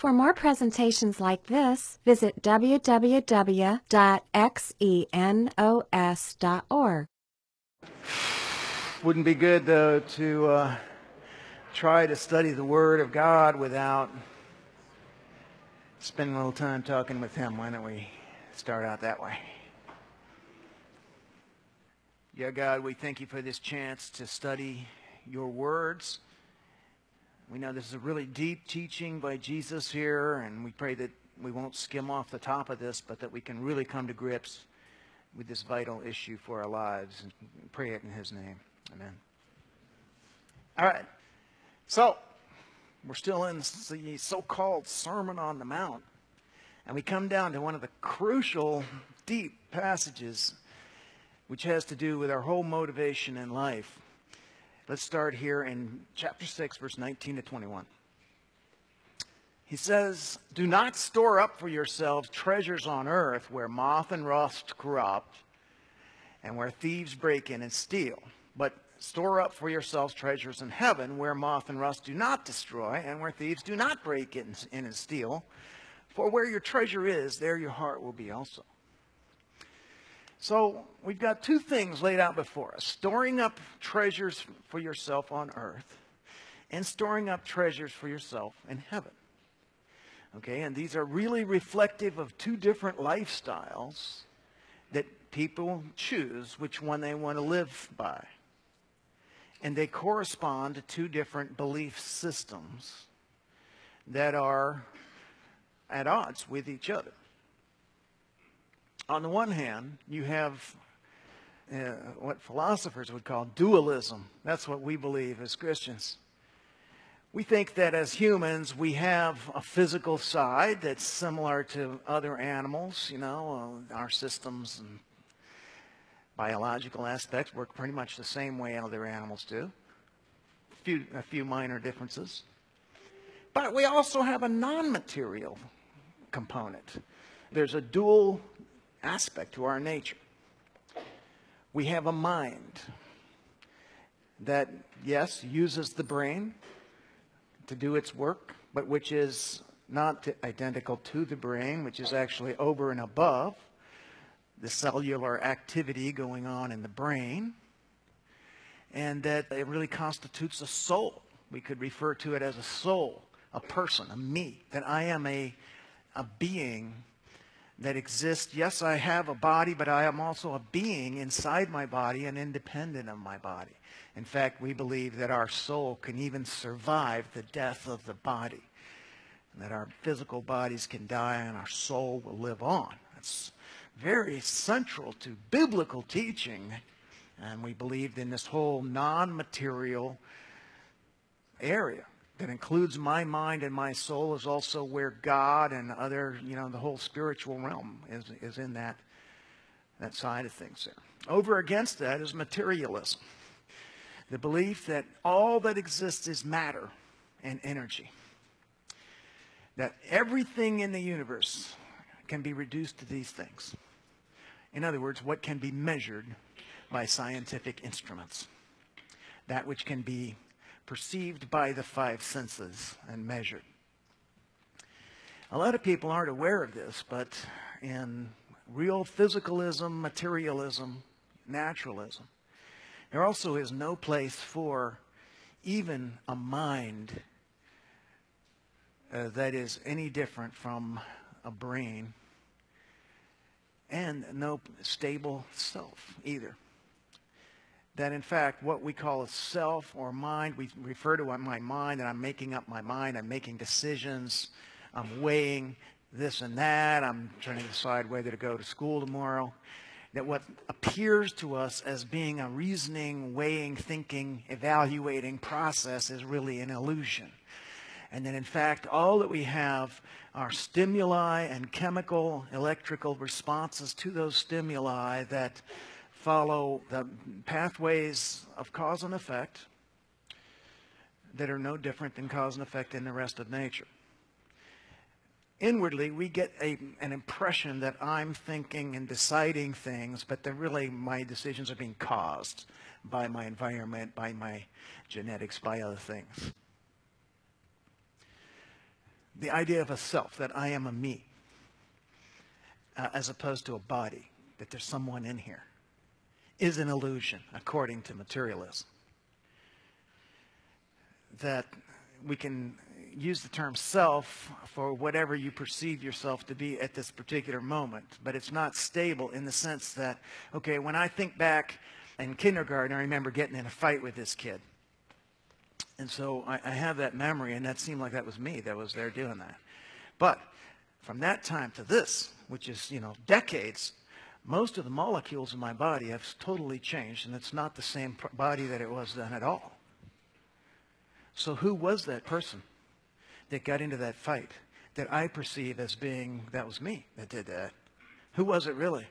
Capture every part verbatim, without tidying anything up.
For more presentations like this, visit w w w dot xenos dot org. Wouldn't be good, though, to uh, try to study the Word of God without spending a little time talking with Him. Why don't we start out that way? Yeah, God, we thank you for this chance to study your words. We know this is a really deep teaching by Jesus here, and we pray that we won't skim off the top of this, but that we can really come to grips with this vital issue for our lives. And pray it in His name. Amen. All right. So, we're still in the so-called Sermon on the Mount, and we come down to one of the crucial, deep passages which has to do with our whole motivation in life. Let's start here in chapter six, verse nineteen to twenty-one. He says, "Do not store up for yourselves treasures on earth where moth and rust corrupt and where thieves break in and steal. But store up for yourselves treasures in heaven where moth and rust do not destroy and where thieves do not break in and steal. For where your treasure is, there your heart will be also." So we've got two things laid out before us: storing up treasures for yourself on earth and storing up treasures for yourself in heaven. Okay, and these are really reflective of two different lifestyles that people choose which one they want to live by. And they correspond to two different belief systems that are at odds with each other. On the one hand, you have uh, what philosophers would call dualism. That's what we believe as Christians. We think that as humans, we have a physical side that's similar to other animals. You know, uh, our systems and biological aspects work pretty much the same way other animals do. A few, a few minor differences. But we also have a non-material component. There's a dual aspect to our nature. We have a mind that, yes, uses the brain to do its work, but which is not identical to the brain, which is actually over and above the cellular activity going on in the brain, and that it really constitutes a soul. We could refer to it as a soul, a person, a me, that I am a, a being that exists. Yes, I have a body, but I am also a being inside my body and independent of my body. In fact, we believe that our soul can even survive the death of the body, and that our physical bodies can die and our soul will live on. That's very central to biblical teaching, and we believed in this whole non-material area that includes my mind and my soul is also where God and other, you know, the whole spiritual realm is, is in that, that side of things there. Over against that is materialism. The belief that all that exists is matter and energy. That everything in the universe can be reduced to these things. In other words, what can be measured by scientific instruments. That which can be perceived by the five senses and measured. A lot of people aren't aware of this, but in real physicalism, materialism, naturalism, there also is no place for even a mind uh, that is any different from a brain, and no stable self either. That in fact, what we call a self or mind, we refer to my mind, and I'm making up my mind, I'm making decisions, I'm weighing this and that, I'm trying to decide whether to go to school tomorrow. That what appears to us as being a reasoning, weighing, thinking, evaluating process is really an illusion. And that in fact, all that we have are stimuli and chemical, electrical responses to those stimuli that follow the pathways of cause and effect that are no different than cause and effect in the rest of nature. Inwardly, we get a, an impression that I'm thinking and deciding things, but that really my decisions are being caused by my environment, by my genetics, by other things. The idea of a self, that I am a me, uh, as opposed to a body, that there's someone in here, is an illusion, according to materialism. That we can use the term self for whatever you perceive yourself to be at this particular moment, but it's not stable in the sense that, okay, when I think back in kindergarten, I remember getting in a fight with this kid. And so I, I have that memory, and that seemed like that was me that was there doing that. But from that time to this, which is, you know, decades, most of the molecules in my body have totally changed, and it's not the same body that it was then at all. So who was that person that got into that fight that I perceive as being, that was me that did that? Who was it really?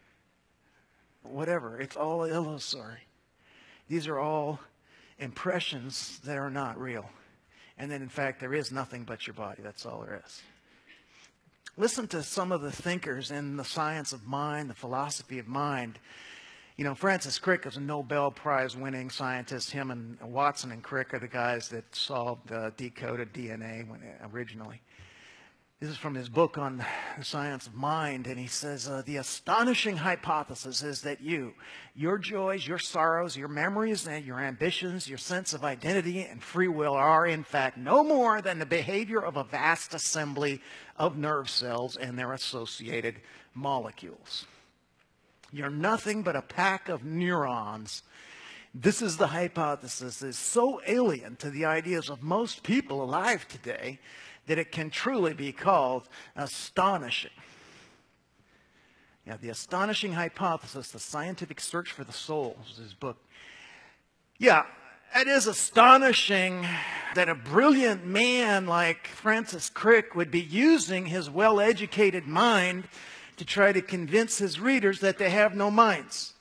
Whatever. It's all illusory. These are all impressions that are not real. And then, in fact, there is nothing but your body. That's all there is. Listen to some of the thinkers in the science of mind, the philosophy of mind. You know, Francis Crick is a Nobel Prize winning scientist. Him and Watson and Crick are the guys that solved uh, decoded D N A when, uh, originally. This is from his book on the science of mind, and he says, uh, the astonishing hypothesis is that you, your joys, your sorrows, your memories, and your ambitions, your sense of identity and free will are, in fact, no more than the behavior of a vast assembly of nerve cells and their associated molecules. You're nothing but a pack of neurons. This is the hypothesis that is so alien to the ideas of most people alive today that it can truly be called astonishing. Yeah, the astonishing hypothesis, the scientific search for the soul, is his book. Yeah, it is astonishing that a brilliant man like Francis Crick would be using his well-educated mind to try to convince his readers that they have no minds.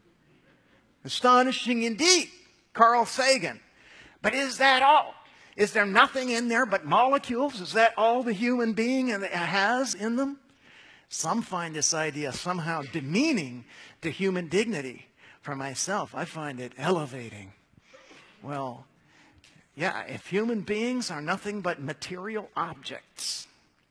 Astonishing indeed, Carl Sagan. But is that all? Is there nothing in there but molecules? Is that all the human being has in them? Some find this idea somehow demeaning to human dignity. For myself, I find it elevating. Well, yeah, if human beings are nothing but material objects,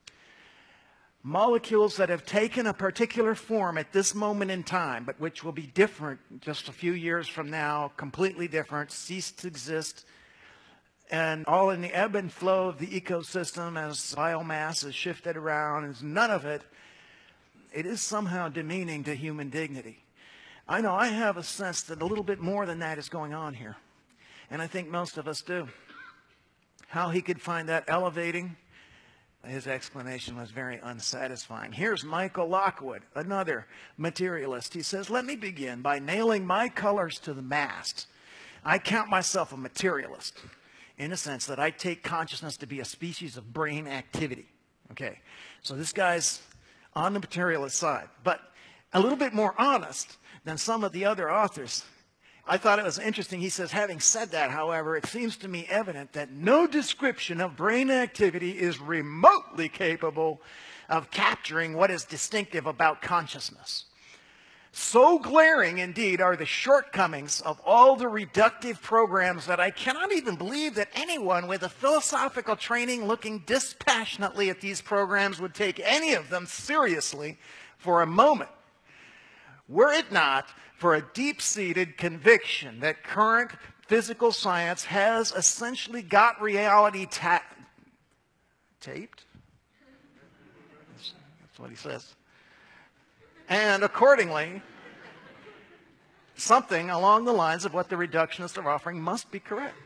molecules that have taken a particular form at this moment in time, but which will be different just a few years from now, completely different, cease to exist, and all in the ebb and flow of the ecosystem as biomass is shifted around, is none of it, it is somehow demeaning to human dignity. I know I have a sense that a little bit more than that is going on here. And I think most of us do. How he could find that elevating, his explanation was very unsatisfying. Here's Michael Lockwood, another materialist. He says, let me begin by nailing my colors to the mast. I count myself a materialist, in a sense that I take consciousness to be a species of brain activity. Okay, so this guy's on the materialist side, but a little bit more honest than some of the other authors. I thought it was interesting. He says, having said that, however, it seems to me evident that no description of brain activity is remotely capable of capturing what is distinctive about consciousness. So glaring, indeed, are the shortcomings of all the reductive programs that I cannot even believe that anyone with a philosophical training looking dispassionately at these programs would take any of them seriously for a moment, were it not for a deep-seated conviction that current physical science has essentially got reality ta taped. That's, that's what he says. And accordingly, something along the lines of what the reductionists are offering must be correct.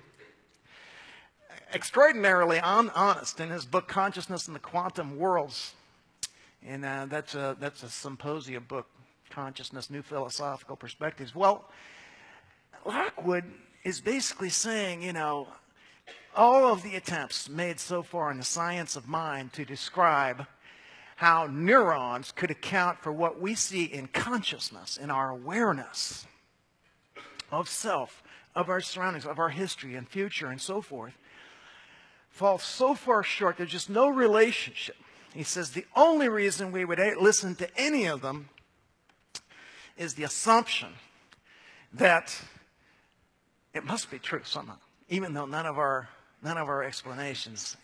Extraordinarily honest in his book, Consciousness and the Quantum Worlds, and uh, that's, a, that's a symposium book, Consciousness, New Philosophical Perspectives. Well, Lockwood is basically saying, you know, all of the attempts made so far in the science of mind to describe how neurons could account for what we see in consciousness, in our awareness of self, of our surroundings, of our history and future and so forth, fall so far short, there's just no relationship. He says the only reason we would listen to any of them is the assumption that it must be true somehow, even though none of our, none of our explanations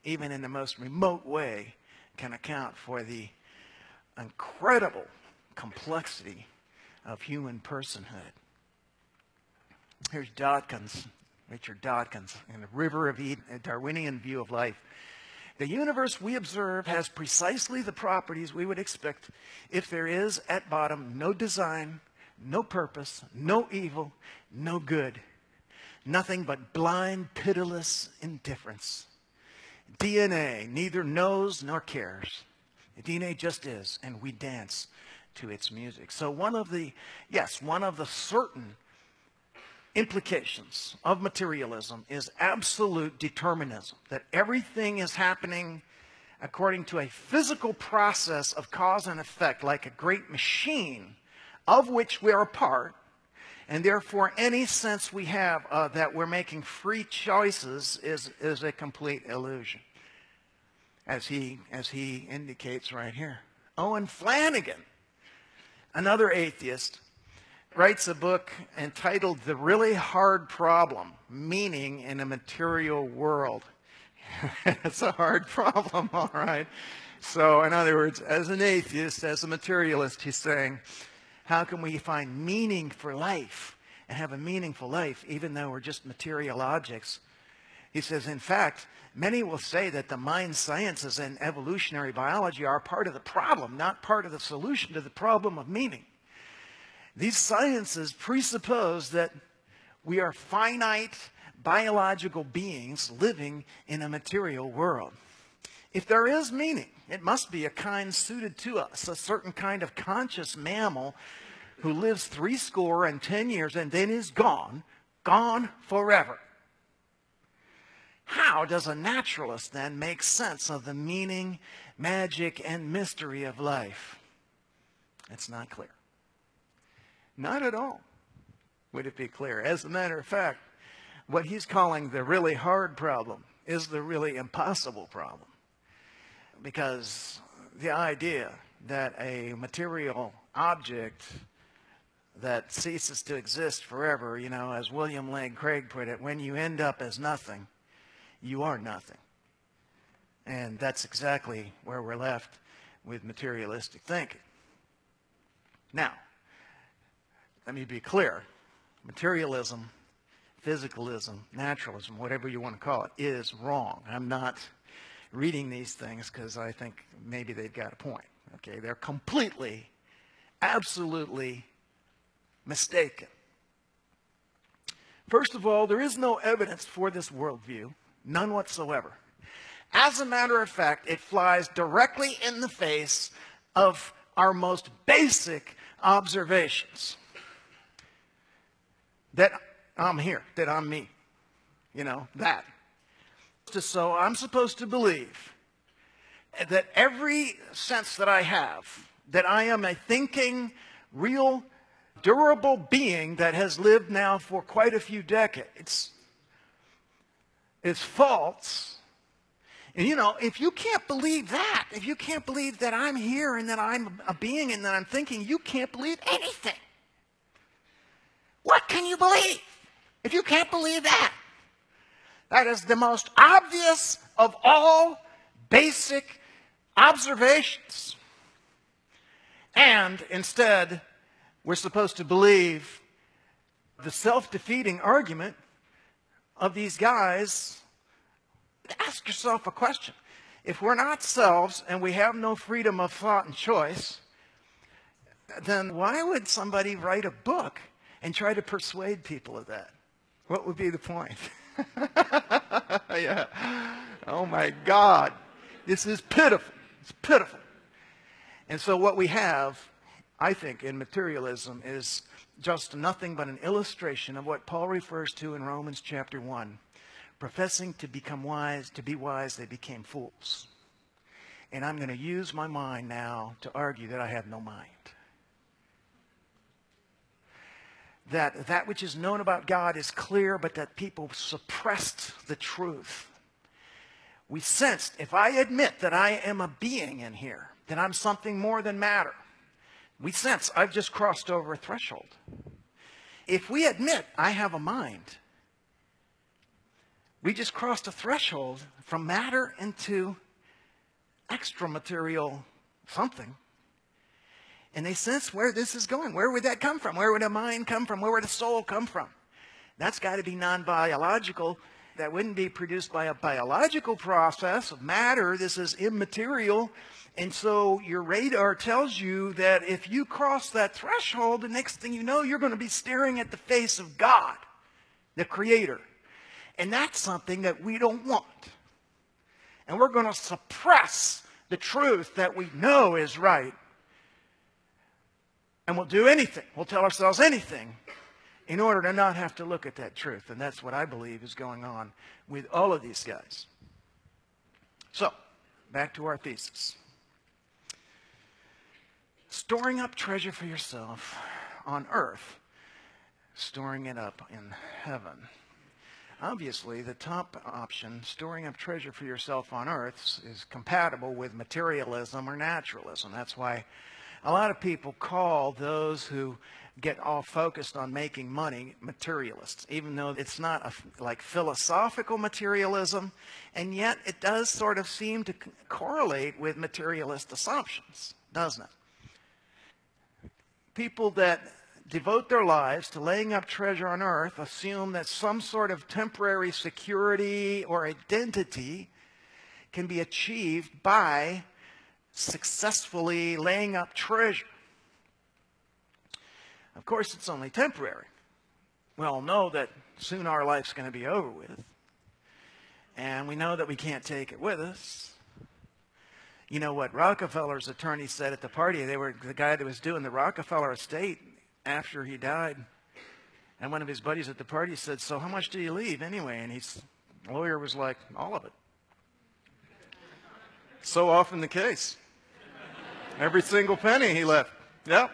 even in the most remote way, can account for the incredible complexity of human personhood. Here's Dawkins, Richard Dawkins, in The River of Eden, a Darwinian view of life. The universe we observe has precisely the properties we would expect if there is, at bottom, no design, no purpose, no evil, no good. Nothing but blind, pitiless indifference. D N A neither knows nor cares. The D N A just is, and we dance to its music. So one of the, yes, one of the certain implications of materialism is absolute determinism, that everything is happening according to a physical process of cause and effect, like a great machine of which we are a part, and therefore any sense we have uh, that we're making free choices is, is a complete illusion, as he, as he indicates right here. Owen Flanagan, another atheist, writes a book entitled The Really Hard Problem, Meaning in a Material World. It's a hard problem, all right. So, in other words, as an atheist, as a materialist, he's saying, how can we find meaning for life and have a meaningful life even though we're just material objects? He says, in fact, many will say that the mind sciences and evolutionary biology are part of the problem, not part of the solution to the problem of meaning. These sciences presuppose that we are finite biological beings living in a material world. If there is meaning, it must be a kind suited to us, a certain kind of conscious mammal who lives three score and ten years and then is gone, gone forever. How does a naturalist then make sense of the meaning, magic, and mystery of life? It's not clear. Not at all would it be clear. As a matter of fact, what he's calling the really hard problem is the really impossible problem. Because the idea that a material object that ceases to exist forever, you know, as William Lane Craig put it, when you end up as nothing, you are nothing. And that's exactly where we're left with materialistic thinking. Now, let me be clear. Materialism, physicalism, naturalism, whatever you want to call it, is wrong. I'm not reading these things because I think maybe they've got a point. Okay, they're completely, absolutely mistaken. First of all, there is no evidence for this worldview, none whatsoever. As a matter of fact, it flies directly in the face of our most basic observations. That I'm here, that I'm me, you know, that. So I'm supposed to believe that every sense that I have, that I am a thinking, real, durable being that has lived now for quite a few decades, is false. And you know, if you can't believe that, if you can't believe that I'm here and that I'm a being and that I'm thinking, you can't believe anything. What can you believe if you can't believe that? That is the most obvious of all basic observations. And instead, we're supposed to believe the self-defeating argument of these guys. Ask yourself a question. If we're not selves and we have no freedom of thought and choice, then why would somebody write a book and try to persuade people of that? What would be the point? Yeah. Oh my God. This is pitiful. It's pitiful. And so what we have, I think, in materialism is just nothing but an illustration of what Paul refers to in Romans chapter one. Professing to become wise, to be wise, they became fools. And I'm going to use my mind now to argue that I have no mind. That that which is known about God is clear, but that people suppressed the truth. We sensed, if I admit that I am a being in here, that I'm something more than matter, we sense I've just crossed over a threshold. If we admit I have a mind, We just crossed a threshold from matter into extra material something. And they sense where this is going. Where would that come from? Where would the mind come from? Where would the soul come from? That's got to be non-biological. That wouldn't be produced by a biological process of matter. This is immaterial. And so your radar tells you that if you cross that threshold, the next thing you know, you're going to be staring at the face of God, the Creator. And that's something that we don't want. And we're going to suppress the truth that we know is right. And we'll do anything. We'll tell ourselves anything in order to not have to look at that truth. And that's what I believe is going on with all of these guys. So, back to our thesis. Storing up treasure for yourself on earth, storing it up in heaven. Obviously, the top option, storing up treasure for yourself on earth, is compatible with materialism or naturalism. That's why a lot of people call those who get all focused on making money materialists, even though it's not a, like philosophical materialism, and yet it does sort of seem to c- correlate with materialist assumptions, doesn't it? People that devote their lives to laying up treasure on earth assume that some sort of temporary security or identity can be achieved by successfully laying up treasure. Of course, it's only temporary. We all know that soon our life's going to be over with. And we know that we can't take it with us. You know what Rockefeller's attorney said at the party? They were the guy that was doing the Rockefeller estate after he died. And one of his buddies at the party said, "So how much did he leave anyway?" And his lawyer was like, "All of it." So often the case. Every single penny he left. Yep.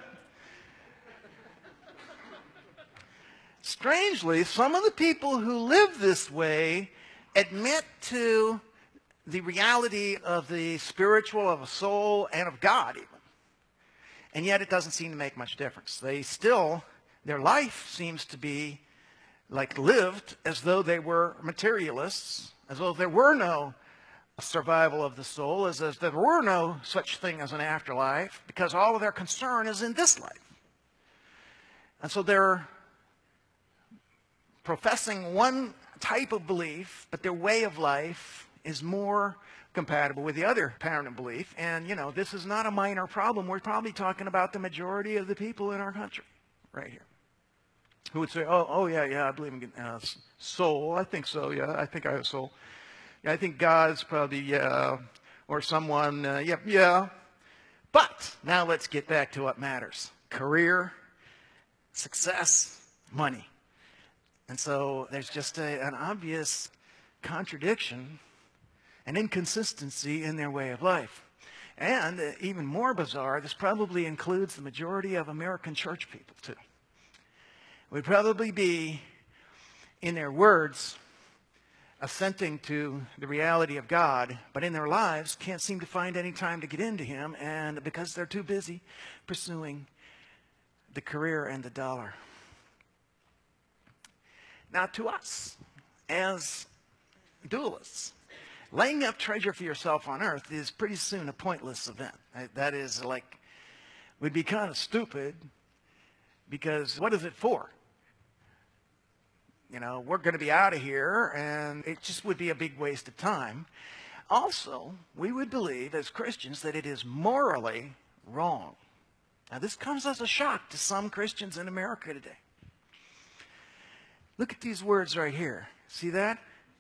Strangely, some of the people who live this way admit to the reality of the spiritual, of a soul, and of God even. And yet it doesn't seem to make much difference. They still, their life seems to be like lived as though they were materialists, as though there were no survival of the soul, as if there were no such thing as an afterlife, because all of their concern is in this life. And so they're professing one type of belief, but their way of life is more compatible with the other pattern of belief. And, you know, this is not a minor problem. We're probably talking about the majority of the people in our country right here who would say, oh, oh yeah, yeah, I believe in uh, soul. I think so, yeah, I think I have a soul. Yeah, I think God's probably, yeah, or someone, uh, yeah, yeah. But now let's get back to what matters. Career, success, money. And so there's just a, an obvious contradiction, an inconsistency in their way of life. And uh, even more bizarre, this probably includes the majority of American church people too. Would probably be, in their words, assenting to the reality of God, but in their lives can't seem to find any time to get into Him, and because they're too busy pursuing the career and the dollar. Now, to us, as dualists, laying up treasure for yourself on earth is pretty soon a pointless event. That is, like, would be kind of stupid, because what is it for? You know, we're going to be out of here, and it just would be a big waste of time. Also, we would believe as Christians that it is morally wrong. Now, this comes as a shock to some Christians in America today. Look at these words right here. See that?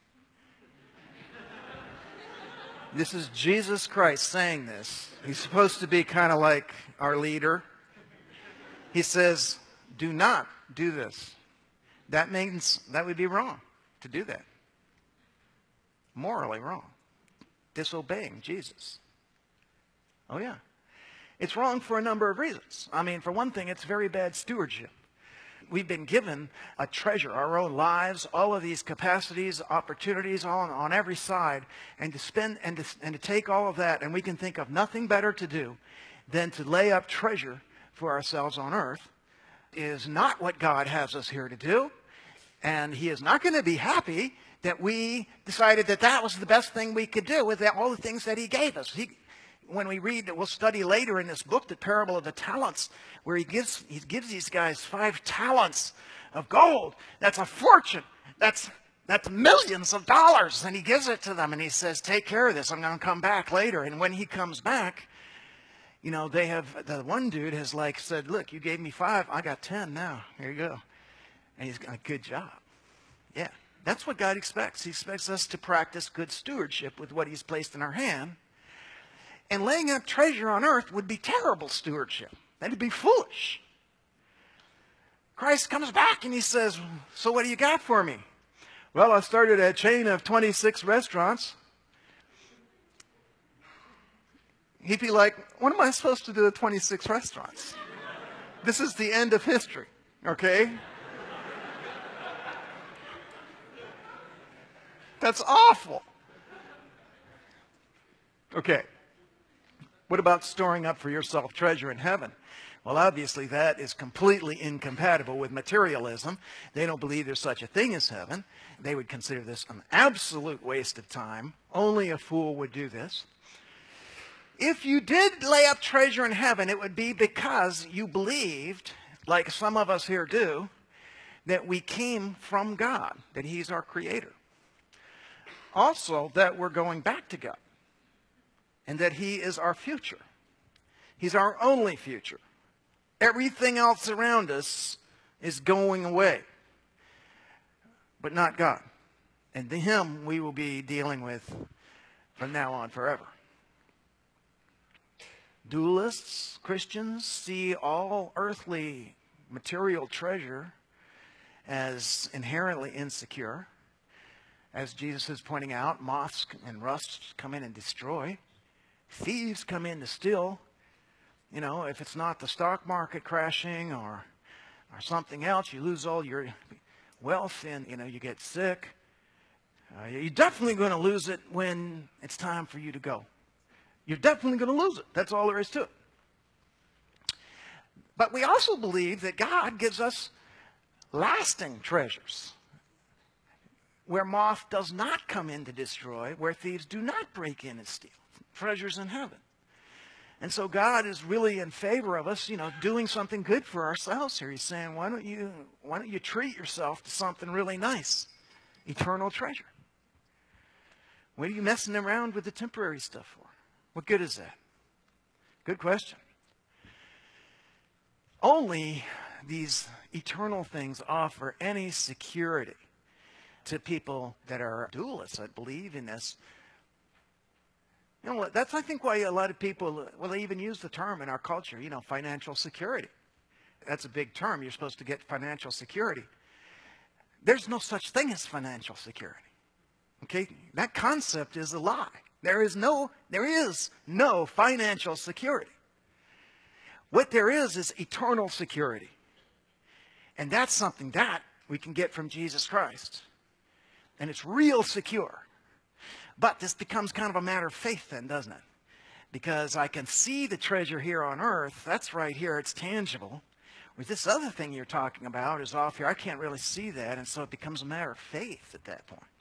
This is Jesus Christ saying this. He's supposed to be kind of like our leader. He says, do not do this. That means that would be wrong to do that. Morally wrong. Disobeying Jesus. Oh yeah. It's wrong for a number of reasons. I mean, for one thing, it's very bad stewardship. We've been given a treasure, our own lives, all of these capacities, opportunities, all on, on every side, and to spend and to, and to take all of that, and we can think of nothing better to do than to lay up treasure for ourselves on earth, is not what God has us here to do. And He is not going to be happy that we decided that that was the best thing we could do with all the things that he gave us. He, when we read, we'll study later in this book, the parable of the talents, where he gives, he gives these guys five talents of gold. That's a fortune. That's, that's millions of dollars. And he gives it to them and he says, take care of this. I'm going to come back later. And when he comes back, you know, they have, the one dude has like said, look, you gave me five. I got ten now. Here you go. And he's got a good job. Yeah. That's what God expects. He expects us to practice good stewardship with what he's placed in our hand. And laying up treasure on earth would be terrible stewardship. That'd be foolish. Christ comes back and he says, so what do you got for me? Well, I started a chain of twenty-six restaurants. He'd be like, what am I supposed to do at twenty-six restaurants? This is the end of history, okay? That's awful. Okay. What about storing up for yourself treasure in heaven? Well, obviously that is completely incompatible with materialism. They don't believe there's such a thing as heaven. They would consider this an absolute waste of time. Only a fool would do this. If you did lay up treasure in heaven, it would be because you believed, like some of us here do, that we came from God, that he's our creator. Also, that we're going back to God, and that he is our future. He's our only future. Everything else around us is going away, but not God. And to him we will be dealing with from now on forever. Dualists, Christians, see all earthly material treasure as inherently insecure. As Jesus is pointing out, moths and rust come in and destroy. Thieves come in to steal. You know, if it's not the stock market crashing or or something else, you lose all your wealth and, you know, you get sick. Uh, you're definitely going to lose it when it's time for you to go. You're definitely going to lose it. That's all there is to it. But we also believe that God gives us lasting treasures, where moth does not come in to destroy, where thieves do not break in and steal. Treasures in heaven. And so God is really in favor of us, you know, doing something good for ourselves here. He's saying, why don't you, why don't you treat yourself to something really nice? Eternal treasure. What are you messing around with the temporary stuff for? What good is that? Good question. Only these eternal things offer any security to people that are dualists, I believe in this. You know, that's, I think, why a lot of people, well, they even use the term in our culture, you know, financial security. That's a big term. You're supposed to get financial security. There's no such thing as financial security. Okay? That concept is a lie. There is no, there is no financial security. What there is is eternal security. And that's something that we can get from Jesus Christ. And it's real secure. But this becomes kind of a matter of faith then, doesn't it? Because I can see the treasure here on earth. That's right here. It's tangible. With this other thing you're talking about is off here. I can't really see that. And so it becomes a matter of faith at that point.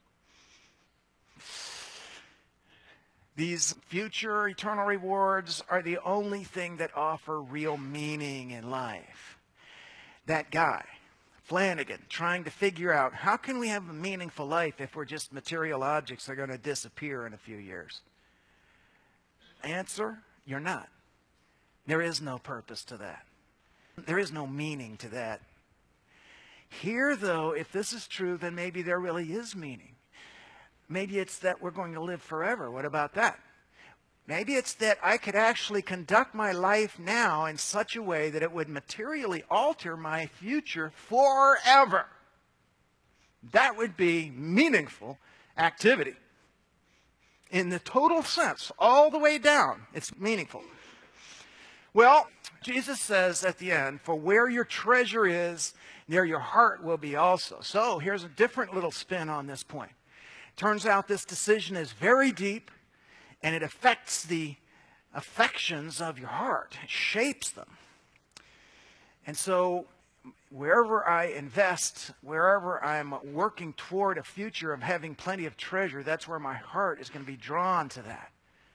These future eternal rewards are the only thing that offer real meaning in life. That guy, Flanagan, trying to figure out how can we have a meaningful life if we're just material objects that are going to disappear in a few years? Answer, you're not. There is no purpose to that. There is no meaning to that. Here, though, if this is true, then maybe there really is meaning. Maybe it's that we're going to live forever. What about that? Maybe it's that I could actually conduct my life now in such a way that it would materially alter my future forever. That would be meaningful activity. In the total sense, all the way down, it's meaningful. Well, Jesus says at the end, for where your treasure is, there your heart will be also. So here's a different little spin on this point. Turns out this decision is very deep, and it affects the affections of your heart. It shapes them. And so wherever I invest, wherever I'm working toward a future of having plenty of treasure, that's where my heart is going to be drawn to that.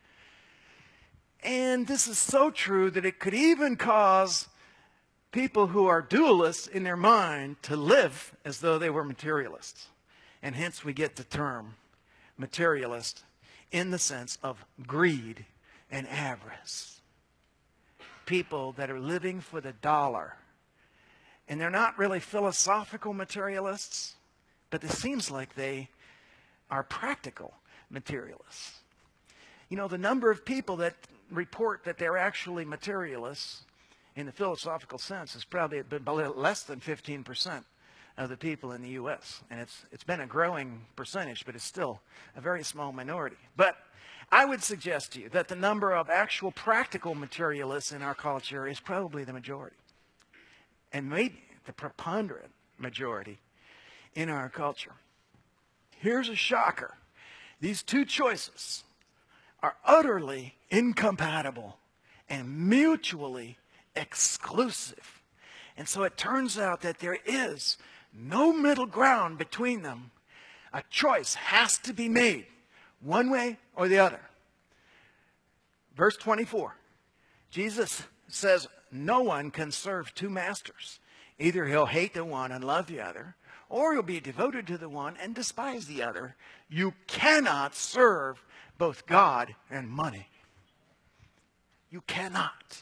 And this is so true that it could even cause people who are dualists in their mind to live as though they were materialists. And hence we get the term materialist in the sense of greed and avarice. People that are living for the dollar. And they're not really philosophical materialists, but it seems like they are practical materialists. You know, the number of people that report that they're actually materialists in the philosophical sense is probably less than fifteen percent of the people in the U S And it's, it's been a growing percentage, but it's still a very small minority. But I would suggest to you that the number of actual practical materialists in our culture is probably the majority. And maybe the preponderant majority in our culture. Here's a shocker. These two choices are utterly incompatible and mutually exclusive. And so it turns out that there is no middle ground between them. A choice has to be made one way or the other. Verse twenty-four, Jesus says no one can serve two masters. Either he'll hate the one and love the other, or he'll be devoted to the one and despise the other. You cannot serve both God and money. You cannot.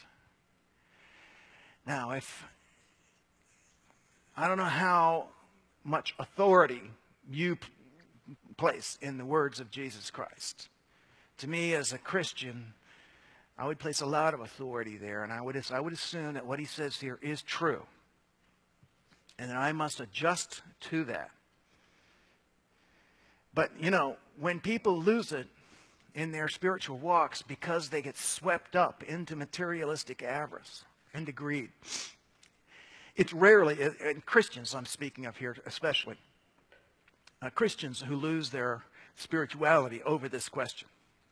Now, if I don't know how much authority you p- place in the words of Jesus Christ. To me, as a Christian, I would place a lot of authority there, and I would, I would assume that what he says here is true, and that I must adjust to that. But, you know, when people lose it in their spiritual walks because they get swept up into materialistic avarice, into greed, it's rarely, and Christians I'm speaking of here especially, uh, Christians who lose their spirituality over this question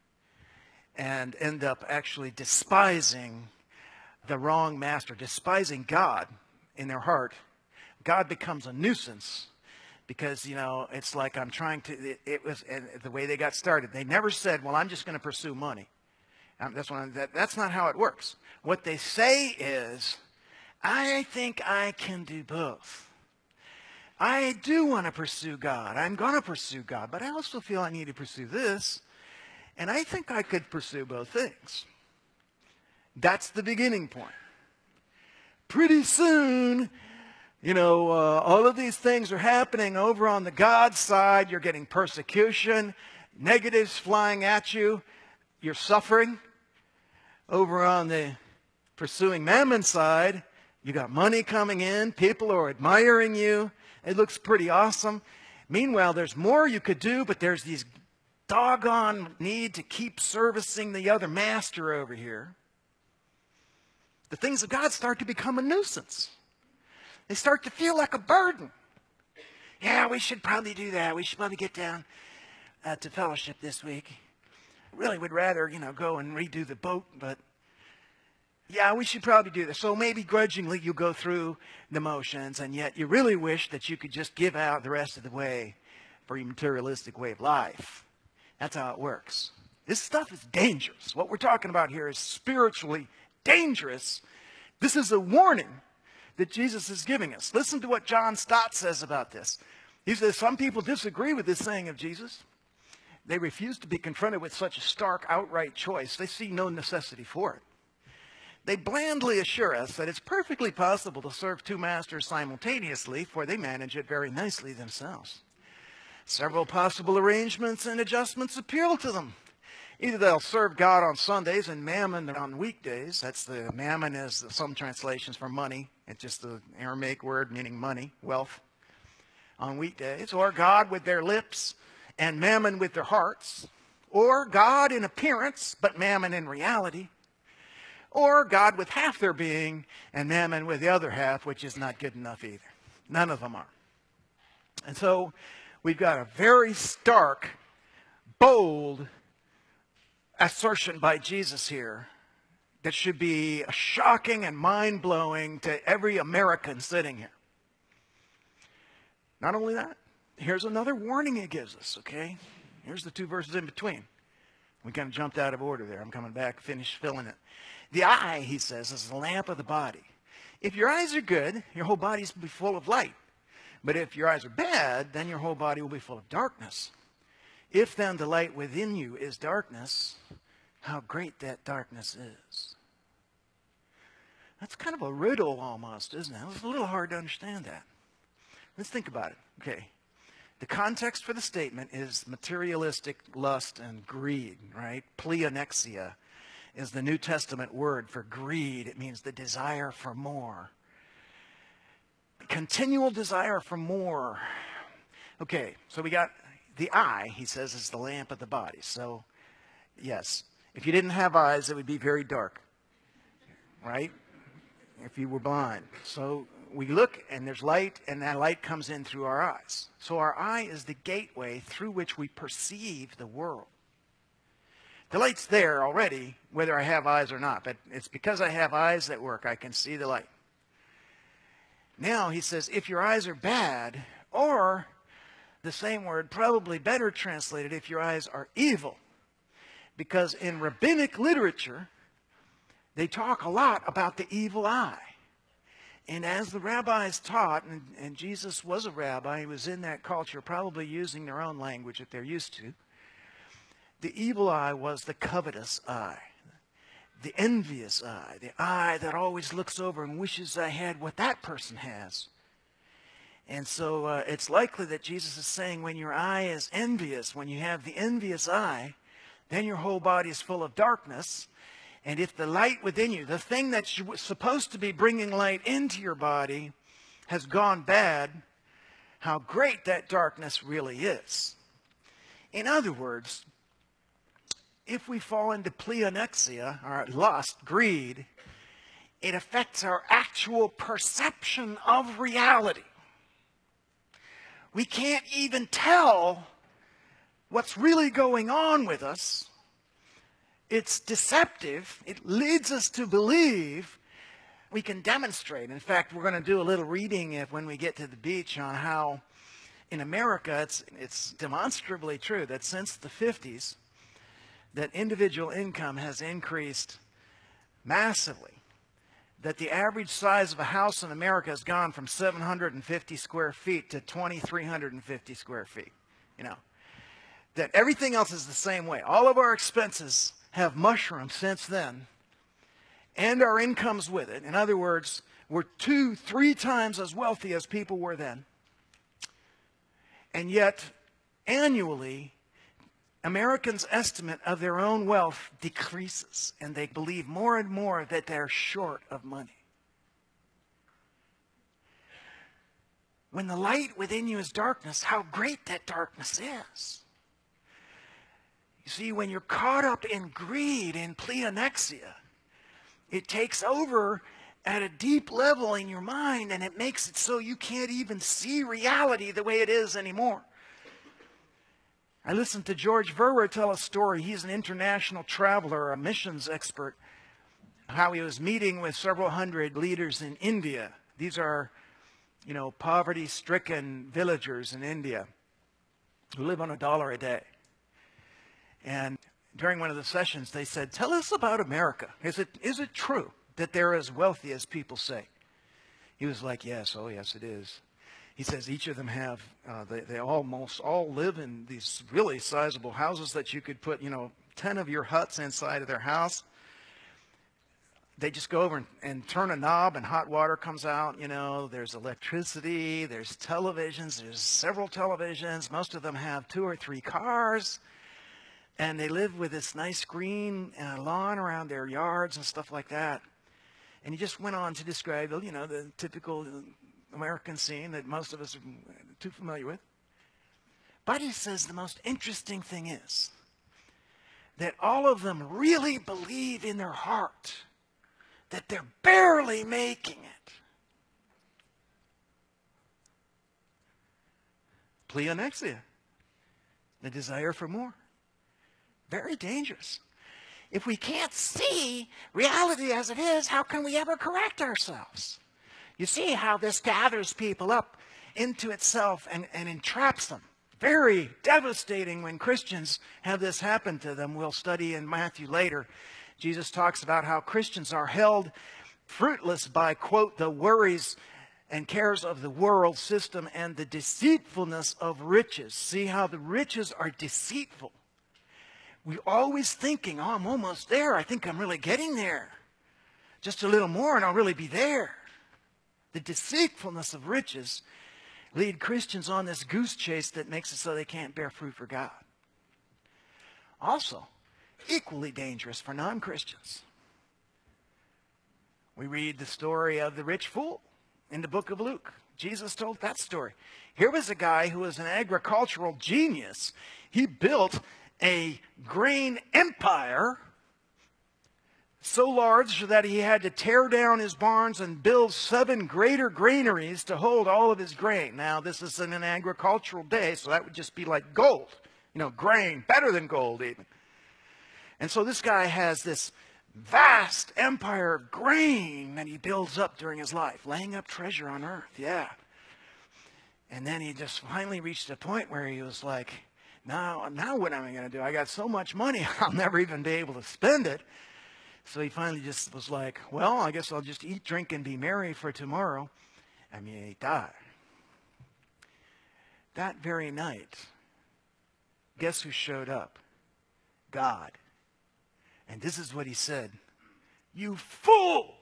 and end up actually despising the wrong master, despising God in their heart. God becomes a nuisance because, you know, it's like I'm trying to, it, it was and the way they got started. They never said, well, I'm just going to pursue money. Um, that's, what I'm, that, that's not how it works. What they say is, I think I can do both. I do want to pursue God. I'm going to pursue God, but I also feel I need to pursue this, and I think I could pursue both things. That's the beginning point. Pretty soon, you know, uh, all of these things are happening over on the God side. You're getting persecution, negatives flying at you. You're suffering. Over on the pursuing mammon side, you got money coming in. People are admiring you. It looks pretty awesome. Meanwhile, there's more you could do, but there's these doggone need to keep servicing the other master over here. The things of God start to become a nuisance. They start to feel like a burden. Yeah, we should probably do that. We should probably get down uh, to fellowship this week. Really would rather, you know, go and redo the boat, but yeah, we should probably do this. So maybe grudgingly you go through the motions, and yet you really wish that you could just give out the rest of the way for your materialistic way of life. That's how it works. This stuff is dangerous. What we're talking about here is spiritually dangerous. This is a warning that Jesus is giving us. Listen to what John Stott says about this. He says, some people disagree with this saying of Jesus. They refuse to be confronted with such a stark, outright choice. They see no necessity for it. They blandly assure us that it's perfectly possible to serve two masters simultaneously, for they manage it very nicely themselves. Several possible arrangements and adjustments appeal to them. Either they'll serve God on Sundays and mammon on weekdays. That's the mammon is some translations for money. It's just the Aramaic word meaning money, wealth, on weekdays. Or God with their lips and mammon with their hearts. Or God in appearance, but mammon in reality. Or God with half their being and mammon with the other half, which is not good enough either. None of them are. And so we've got a very stark, bold assertion by Jesus here that should be shocking and mind-blowing to every American sitting here. Not only that, here's another warning he gives us, okay? Here's the two verses in between. We kind of jumped out of order there. I'm coming back, finish filling it. The eye, he says, is the lamp of the body. If your eyes are good, your whole body will be full of light. But if your eyes are bad, then your whole body will be full of darkness. If then the light within you is darkness, how great that darkness is. That's kind of a riddle almost, isn't it? It's a little hard to understand that. Let's think about it. Okay. The context for the statement is materialistic lust and greed, right? Pleonexia is the New Testament word for greed. It means the desire for more. Continual desire for more. Okay, so we got the eye, he says, is the lamp of the body. So, yes, if you didn't have eyes, it would be very dark, right? If you were blind. So we look and there's light, and that light comes in through our eyes. So our eye is the gateway through which we perceive the world. The light's there already, whether I have eyes or not, but it's because I have eyes that work, I can see the light. Now he says, if your eyes are bad, or the same word, probably better translated, if your eyes are evil, because in rabbinic literature, they talk a lot about the evil eye. And as the rabbis taught, and, and Jesus was a rabbi, he was in that culture, probably using their own language that they're used to. The evil eye was the covetous eye, the envious eye, the eye that always looks over and wishes I had what that person has. And so uh, it's likely that Jesus is saying when your eye is envious, when you have the envious eye, then your whole body is full of darkness. And if the light within you, the thing that's supposed to be bringing light into your body, has gone bad, how great that darkness really is. In other words, if we fall into pleonexia, or lust, greed, it affects our actual perception of reality. We can't even tell what's really going on with us. It's deceptive. It leads us to believe. We can demonstrate. In fact, we're going to do a little reading if, when we get to the beach on how in America it's, it's demonstrably true that since the fifties that individual income has increased massively. That the average size of a house in America has gone from seven hundred fifty square feet to two thousand three hundred fifty square feet. You know, that everything else is the same way. All of our expenses have mushroomed since then, and our incomes with it. In other words, we're two, three times as wealthy as people were then. And yet, annually, Americans' estimate of their own wealth decreases, and they believe more and more that they're short of money. When the light within you is darkness, how great that darkness is. You see, when you're caught up in greed and pleonexia, it takes over at a deep level in your mind, and it makes it so you can't even see reality the way it is anymore. I listened to George Verwer tell a story. He's an international traveler, a missions expert, how he was meeting with several hundred leaders in India. These are, you know, poverty-stricken villagers in India who live on a dollar a day. And during one of the sessions, they said, tell us about America. Is it, is it true that they're as wealthy as people say? He was like, yes, oh yes, it is. He says each of them have, uh, they, they almost all live in these really sizable houses that you could put, you know, ten of your huts inside of their house. They just go over and, and turn a knob and hot water comes out, you know, there's electricity, there's televisions, there's several televisions. Most of them have two or three cars. And they live with this nice green uh, lawn around their yards and stuff like that. And he just went on to describe, you know, the typical American scene that most of us are too familiar with. But he says the most interesting thing is that all of them really believe in their heart that they're barely making it. Pleonexia, the desire for more. Very dangerous. If we can't see reality as it is, how can we ever correct ourselves? You see how this gathers people up into itself and, and entraps them. Very devastating when Christians have this happen to them. We'll study in Matthew later. Jesus talks about how Christians are held fruitless by, quote, the worries and cares of the world system and the deceitfulness of riches. See how the riches are deceitful. We're always thinking, oh, I'm almost there. I think I'm really getting there. Just a little more and I'll really be there. The deceitfulness of riches lead Christians on this goose chase that makes it so they can't bear fruit for God. Also, equally dangerous for non-Christians. We read the story of the rich fool in the book of Luke. Jesus told that story. Here was a guy who was an agricultural genius. He built a grain empire so large that he had to tear down his barns and build seven greater granaries to hold all of his grain. Now, this is in an agricultural day, so that would just be like gold. You know, grain, better than gold even. And so this guy has this vast empire of grain that he builds up during his life, laying up treasure on earth, yeah. And then he just finally reached a point where he was like, now, now what am I going to do? I got so much money, I'll never even be able to spend it. So he finally just was like, well, I guess I'll just eat, drink, and be merry for tomorrow. I mean, he died. That very night, guess who showed up? God. And this is what he said. You fool!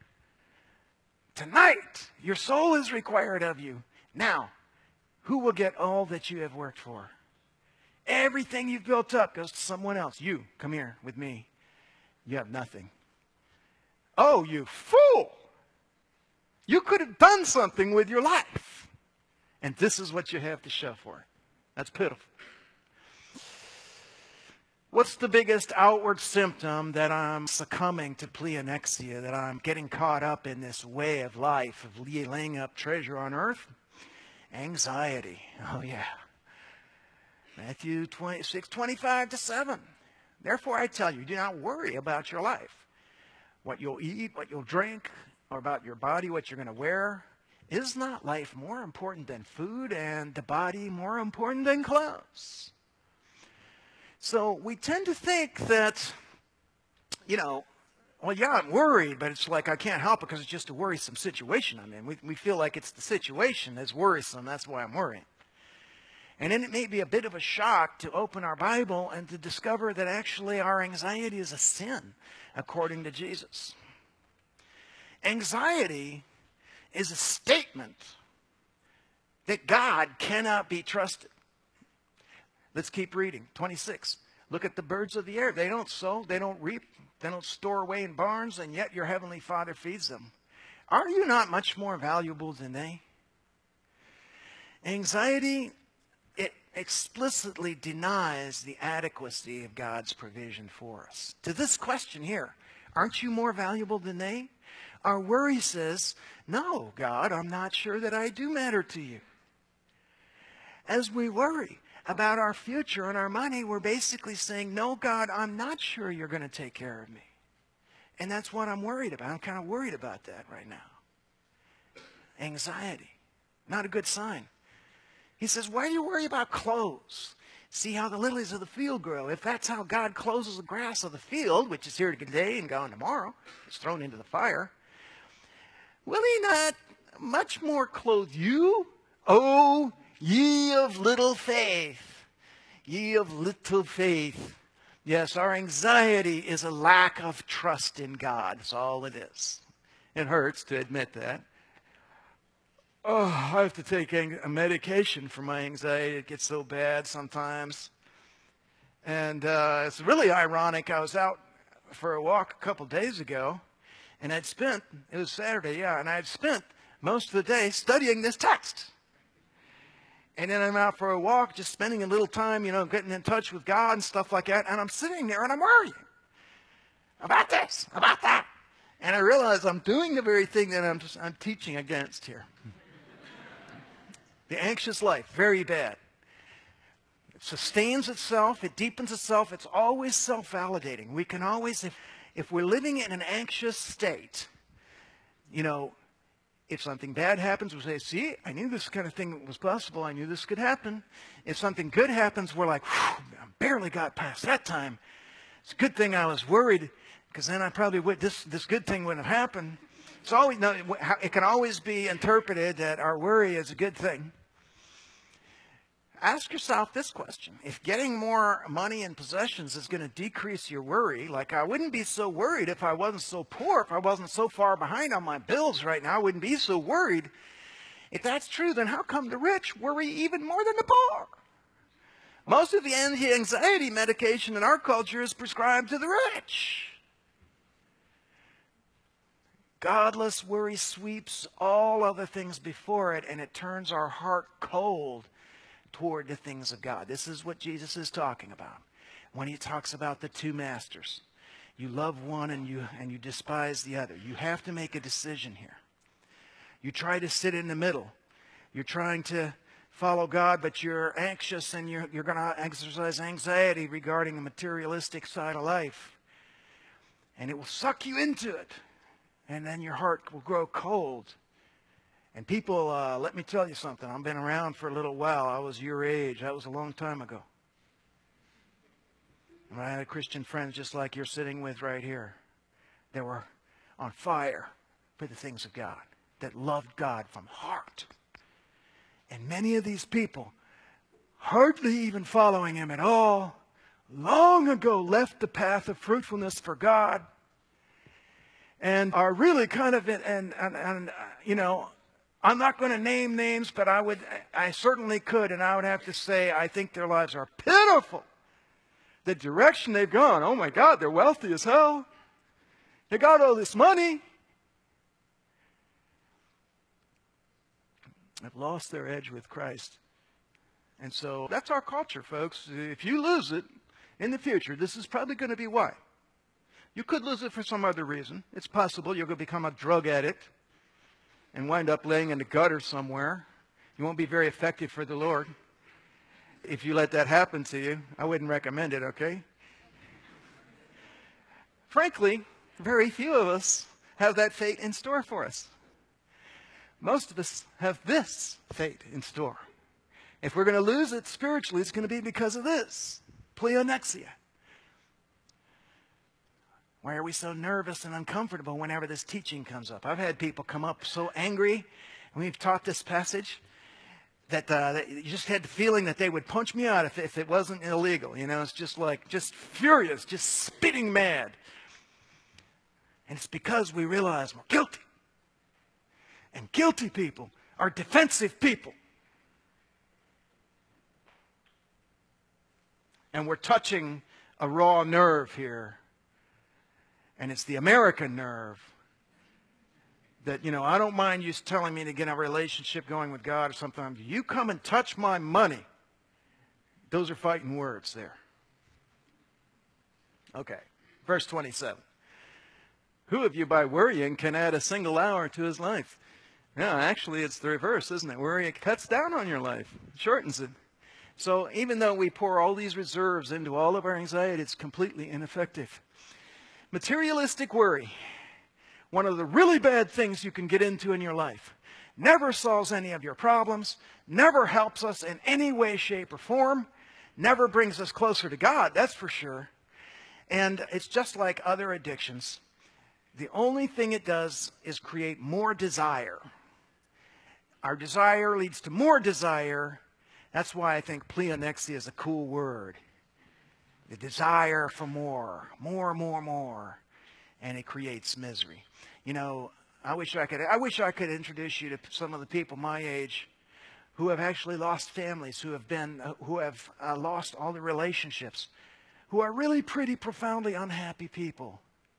Tonight, your soul is required of you. Now, who will get all that you have worked for? Everything you've built up goes to someone else. You, come here with me. You have nothing. Oh, you fool! You could have done something with your life. And this is what you have to show for it. That's pitiful. What's the biggest outward symptom that I'm succumbing to pleonexia, that I'm getting caught up in this way of life, of laying up treasure on earth? Anxiety. Oh, yeah. Matthew twenty-six, twenty-five to seven. Therefore, I tell you, do not worry about your life, what you'll eat, what you'll drink, or about your body, what you're going to wear. Is not life more important than food, and the body more important than clothes? So we tend to think that, you know, well, yeah, I'm worried, but it's like I can't help it because it's just a worrisome situation I'm in. We, we feel like it's the situation that's worrisome. That's why I'm worrying. And then it may be a bit of a shock to open our Bible and to discover that actually our anxiety is a sin, according to Jesus. Anxiety is a statement that God cannot be trusted. Let's keep reading. twenty-six. Look at the birds of the air. They don't sow, they don't reap, they don't store away in barns, and yet your heavenly Father feeds them. Are you not much more valuable than they? Anxiety, it explicitly denies the adequacy of God's provision for us. To this question here, aren't you more valuable than they? Our worry says, no, God, I'm not sure that I do matter to you. As we worry about our future and our money, we're basically saying, no, God, I'm not sure you're going to take care of me. And that's what I'm worried about. I'm kind of worried about that right now. Anxiety, not a good sign. He says, why do you worry about clothes? See how the lilies of the field grow. If that's how God clothes the grass of the field, which is here today and gone tomorrow, it's thrown into the fire, will he not much more clothe you, O ye of little faith? Ye of little faith. Yes, our anxiety is a lack of trust in God. That's all it is. It hurts to admit that. Oh, I have to take a medication for my anxiety. It gets so bad sometimes. And uh, it's really ironic. I was out for a walk a couple days ago, and I'd spent, it was Saturday, yeah, and I'd spent most of the day studying this text. And then I'm out for a walk, just spending a little time, you know, getting in touch with God and stuff like that. And I'm sitting there and I'm worrying about this, about that. And I realize I'm doing the very thing that I'm, just, I'm teaching against here. The anxious life, very bad. sustains itself, it deepens itself, it's always self-validating. We can always, if, if we're living in an anxious state, you know, if something bad happens, we say, see, I knew this kind of thing was possible. I knew this could happen. If something good happens, we're like, I barely got past that time. It's a good thing I was worried, because then I probably would, this, this good thing wouldn't have happened. It's always, no, it can always be interpreted that our worry is a good thing. Ask yourself this question. If getting more money and possessions is going to decrease your worry, like I wouldn't be so worried if I wasn't so poor, if I wasn't so far behind on my bills right now, I wouldn't be so worried. If that's true, then how come the rich worry even more than the poor? Most of the anti-anxiety medication in our culture is prescribed to the rich. Godless worry sweeps all other things before it, and it turns our heart cold toward the things of God. This is what Jesus is talking about when he talks about the two masters. You love one and you and you despise the other. You have to make a decision here. You try to sit in the middle. You're trying to follow God, but you're anxious and you're, you're going to exercise anxiety regarding the materialistic side of life. And it will suck you into it. And then your heart will grow cold. And people, uh, let me tell you something. I've been around for a little while. I was your age. That was a long time ago. And I had Christian friends just like you're sitting with right here. They were on fire for the things of God, that loved God from heart. And many of these people, hardly even following him at all, long ago left the path of fruitfulness for God and are really kind of, in, and, and, and uh, you know, I'm not going to name names, but I would, I certainly could, and I would have to say I think their lives are pitiful. The direction they've gone, oh my God, they're wealthy as hell. They got all this money. They've lost their edge with Christ. And so that's our culture, folks. If you lose it in the future, this is probably going to be why. You could lose it for some other reason. It's possible you're going to become a drug addict and wind up laying in the gutter somewhere. You won't be very effective for the Lord. If you let that happen to you, I wouldn't recommend it, okay? Frankly, very few of us have that fate in store for us. Most of us have this fate in store. If we're going to lose it spiritually, it's going to be because of this, pleonexia. Why are we so nervous and uncomfortable whenever this teaching comes up? I've had people come up so angry when we've taught this passage that, uh, that you just had the feeling that they would punch me out if, if it wasn't illegal. You know, it's just like, just furious, just spitting mad. And it's because we realize we're guilty. And guilty people are defensive people. And we're touching a raw nerve here. And it's the American nerve that, you know, I don't mind you telling me to get a relationship going with God or something. You come and touch my money. Those are fighting words there. Okay, verse twenty-seven. Who of you by worrying can add a single hour to his life? No, actually it's the reverse, isn't it? Worry cuts down on your life, shortens it. So even though we pour all these reserves into all of our anxiety, it's completely ineffective. Materialistic worry, one of the really bad things you can get into in your life, never solves any of your problems, never helps us in any way, shape, or form, never brings us closer to God, that's for sure. And it's just like other addictions. The only thing it does is create more desire. Our desire leads to more desire. That's why I think pleonexia is a cool word. The desire for more, more, more, more, and it creates misery. You know, I wish I could. I wish I could introduce you to some of the people my age who have actually lost families, who have been, uh, who have uh, lost all the relationships, who are really pretty profoundly unhappy people.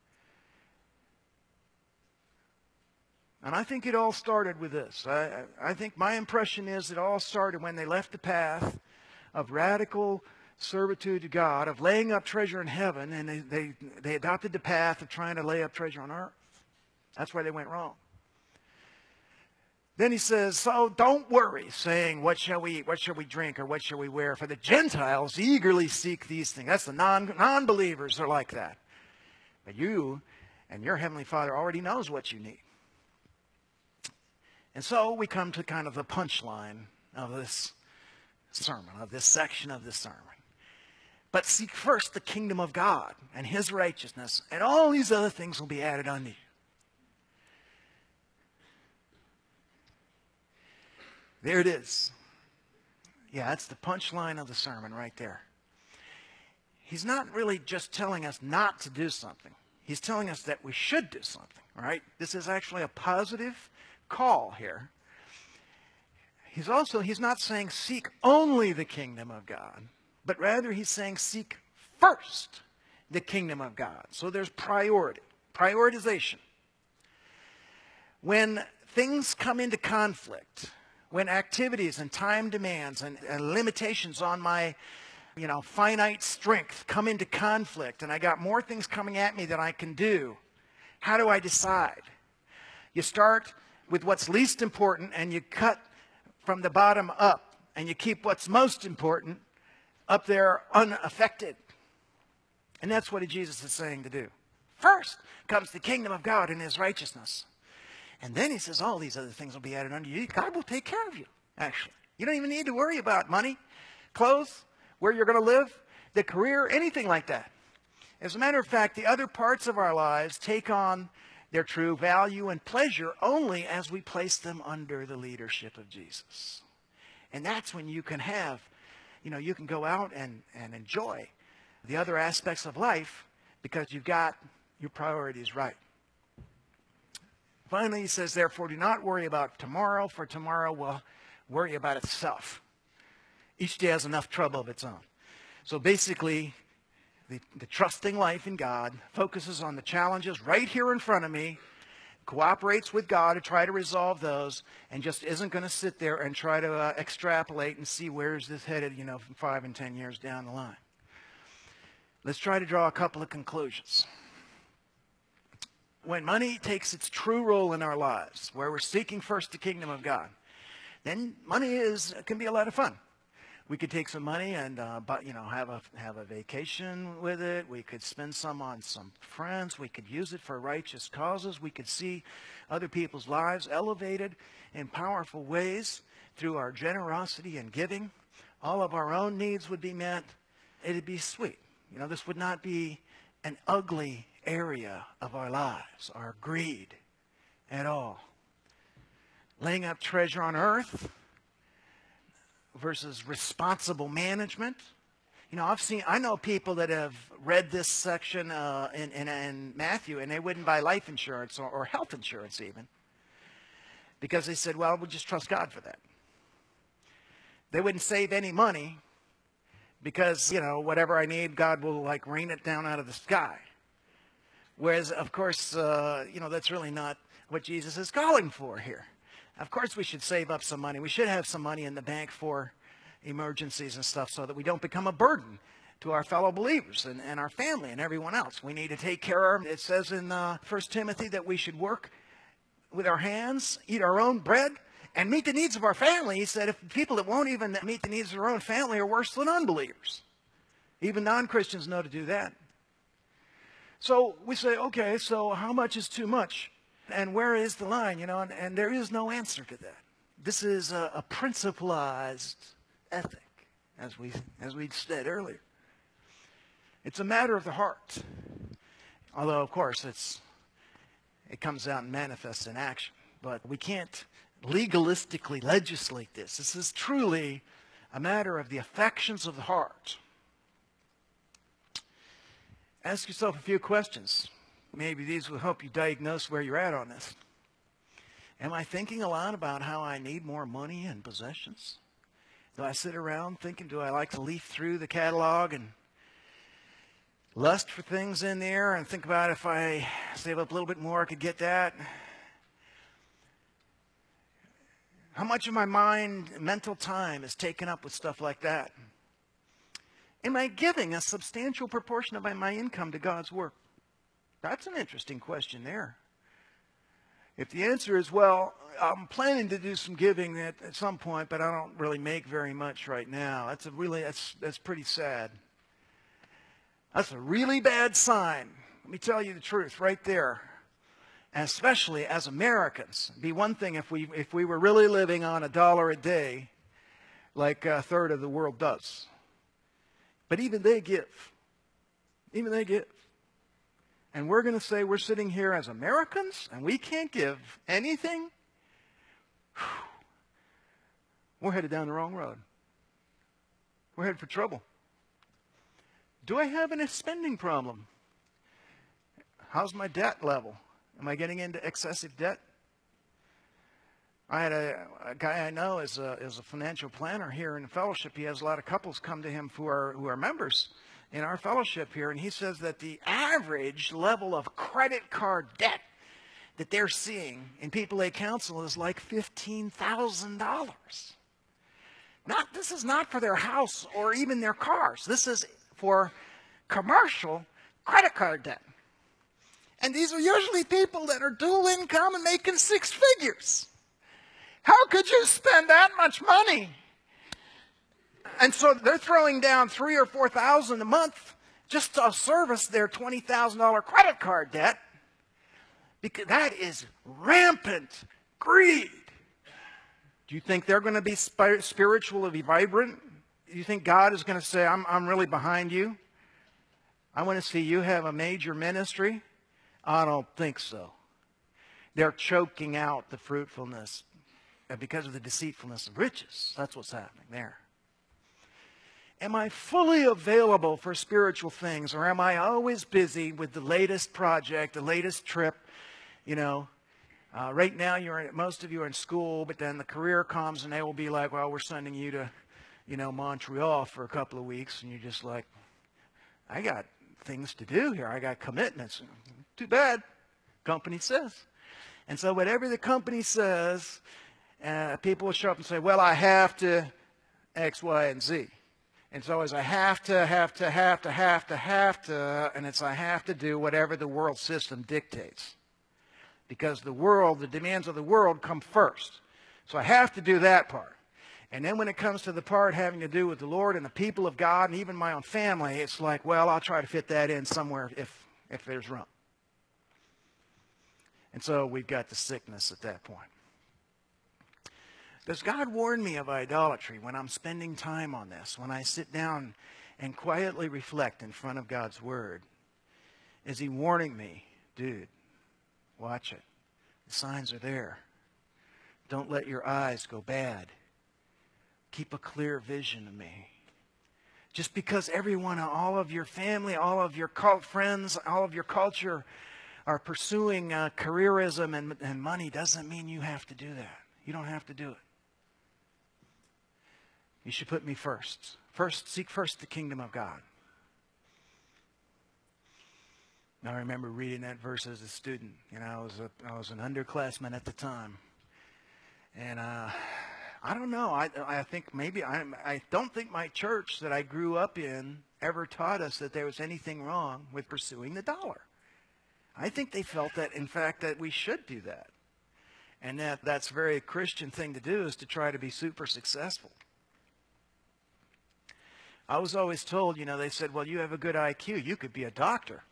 And I think it all started with this. I, I think my impression is it all started when they left the path of radical servitude to God, of laying up treasure in heaven, and they, they, they adopted the path of trying to lay up treasure on earth. That's where they went wrong. Then he says, so don't worry, saying, what shall we eat, what shall we drink, or what shall we wear? For the Gentiles eagerly seek these things. That's the non, non-believers are like that. But you and your Heavenly Father already knows what you need. And so we come to kind of the punchline of this sermon, of this section of this sermon. But seek first the kingdom of God and His righteousness, and all these other things will be added unto you. There it is. Yeah, that's the punchline of the sermon right there. He's not really just telling us not to do something. He's telling us that we should do something, right? This is actually a positive call here. He's also, he's not saying seek only the kingdom of God, but rather he's saying seek first the kingdom of God. So there's priority, prioritization. When things come into conflict, when activities and time demands and, and limitations on my, you know, finite strength come into conflict, and I got more things coming at me than I can do, how do I decide? You start with what's least important, and you cut from the bottom up, and you keep what's most important up there unaffected. And that's what Jesus is saying to do. First comes the kingdom of God and His righteousness. And then he says, all these other things will be added unto you. God will take care of you, actually. You don't even need to worry about money, clothes, where you're going to live, the career, anything like that. As a matter of fact, the other parts of our lives take on their true value and pleasure only as we place them under the leadership of Jesus. And that's when you can have, you know, you can go out and, and enjoy the other aspects of life because you've got your priorities right. Finally, he says, therefore, do not worry about tomorrow, for tomorrow will worry about itself. Each day has enough trouble of its own. So basically, the, the trusting life in God focuses on the challenges right here in front of me, cooperates with God to try to resolve those, and just isn't going to sit there and try to uh, extrapolate and see where's this headed, you know, from five and ten years down the line. Let's try to draw a couple of conclusions. When money takes its true role in our lives, where we're seeking first the kingdom of God, then money is can be a lot of fun. We could take some money and uh, but, you know, have a have a vacation with it. We could spend some on some friends. We could use it for righteous causes. We could see other people's lives elevated in powerful ways through our generosity and giving. All of our own needs would be met. It'd be sweet. You know, this would not be an ugly area of our lives, our greed at all. Laying up treasure on earth versus responsible management. You know, I've seen, I know people that have read this section uh, in, in, in Matthew, and they wouldn't buy life insurance or, or health insurance even, because they said, well, we'll just trust God for that. They wouldn't save any money because, you know, whatever I need, God will like rain it down out of the sky. Whereas, of course, uh, you know, that's really not what Jesus is calling for here. Of course, we should save up some money. We should have some money in the bank for emergencies and stuff so that we don't become a burden to our fellow believers and, and our family and everyone else. We need to take care of, it says in uh, First Timothy that we should work with our hands, eat our own bread, and meet the needs of our family. He said if people that won't even meet the needs of their own family are worse than unbelievers. Even non-Christians know to do that. So we say, okay, so how much is too much? And where is the line? You know, and, and there is no answer to that. This is a, a principalized ethic, as we as we said earlier. It's a matter of the heart. Although, of course, it's it comes out and manifests in action. But we can't legalistically legislate this. This is truly a matter of the affections of the heart. Ask yourself a few questions. Maybe these will help you diagnose where you're at on this. Am I thinking a lot about how I need more money and possessions? Do I sit around thinking, do I like to leaf through the catalog and lust for things in there and think about if I save up a little bit more, I could get that? How much of my mind, mental time is taken up with stuff like that? Am I giving a substantial proportion of my income to God's work? That's an interesting question there. If the answer is, well, I'm planning to do some giving at, at some point, but I don't really make very much right now, that's a really, that's, that's pretty sad. That's a really bad sign. Let me tell you the truth right there. And especially as Americans. It'd be one thing if we, if we were really living on a dollar a day like a third of the world does. But even they give. Even they give. And we're going to say we're sitting here as Americans and we can't give anything? Whew. We're headed down the wrong road. We're headed for trouble. Do I have a spending problem? How's my debt level? Am I getting into excessive debt? I had a, a guy I know is a, is a financial planner here in the fellowship. He has a lot of couples come to him who are, who are members in our fellowship here, and he says that the average level of credit card debt that they're seeing in people they counsel is like fifteen thousand dollars. Not, this is not for their house or even their cars. This is for commercial credit card debt. And these are usually people that are dual income and making six figures. How could you spend that much money? And so they're throwing down three or four thousand a month just to service their twenty thousand dollar credit card debt, because that is rampant greed. Do you think they're going to be spiritually vibrant? Do you think God is going to say, I'm, I'm really behind you? I want to see you have a major ministry? I don't think so. They're choking out the fruitfulness because of the deceitfulness of riches. That's what's happening there. Am I fully available for spiritual things, or am I always busy with the latest project, the latest trip? You know, uh, right now you're in, most of you are in school, but then the career comes and they will be like, well, we're sending you to, you know, Montreal for a couple of weeks, and you're just like, I got things to do here. I got commitments. Too bad. Company says. And so whatever the company says, uh, people will show up and say, well, I have to X, Y, and Z. And it's always I have to, have to, have to, have to, have to, and it's I have to do whatever the world system dictates. Because the world, the demands of the world come first. So I have to do that part. And then when it comes to the part having to do with the Lord and the people of God and even my own family, it's like, well, I'll try to fit that in somewhere if, if there's room. And so we've got the sickness at that point. Does God warn me of idolatry when I'm spending time on this, when I sit down and quietly reflect in front of God's Word? Is He warning me, dude, watch it. The signs are there. Don't let your eyes go bad. Keep a clear vision of me. Just because everyone, all of your family, all of your cult friends, all of your culture are pursuing uh, careerism and, and money doesn't mean you have to do that. You don't have to do it. You should put me first. First, seek first the kingdom of God. Now, I remember reading that verse as a student. You know, I was a, I was an underclassman at the time, and uh, I don't know. I I think maybe I I don't think my church that I grew up in ever taught us that there was anything wrong with pursuing the dollar. I think they felt that, in fact, that we should do that, and that that's a very Christian thing to do, is to try to be super successful. I was always told, you know, they said, well, you have a good I Q. You could be a doctor.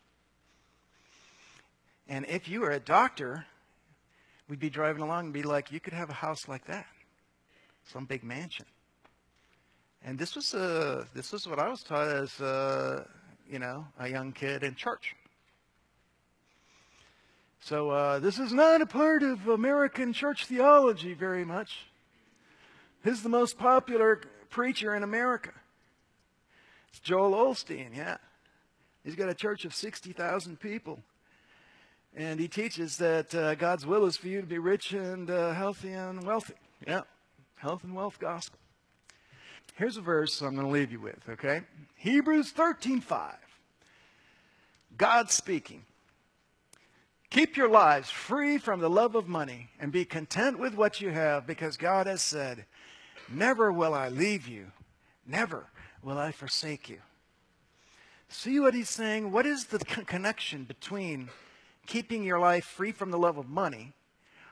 And if you were a doctor, we'd be driving along and be like, you could have a house like that. Some big mansion. And this was, uh, this was what I was taught as, uh, you know, a young kid in church. So uh, this is not a part of American church theology very much. This is the most popular preacher in America. It's Joel Osteen, yeah. He's got a church of sixty thousand people. And he teaches that uh, God's will is for you to be rich and uh, healthy and wealthy. Yeah, health and wealth gospel. Here's a verse I'm going to leave you with, okay? Hebrews thirteen five. God speaking. Keep your lives free from the love of money and be content with what you have, because God has said, never will I leave you, never will I forsake you. See what he's saying? What is the connection between keeping your life free from the love of money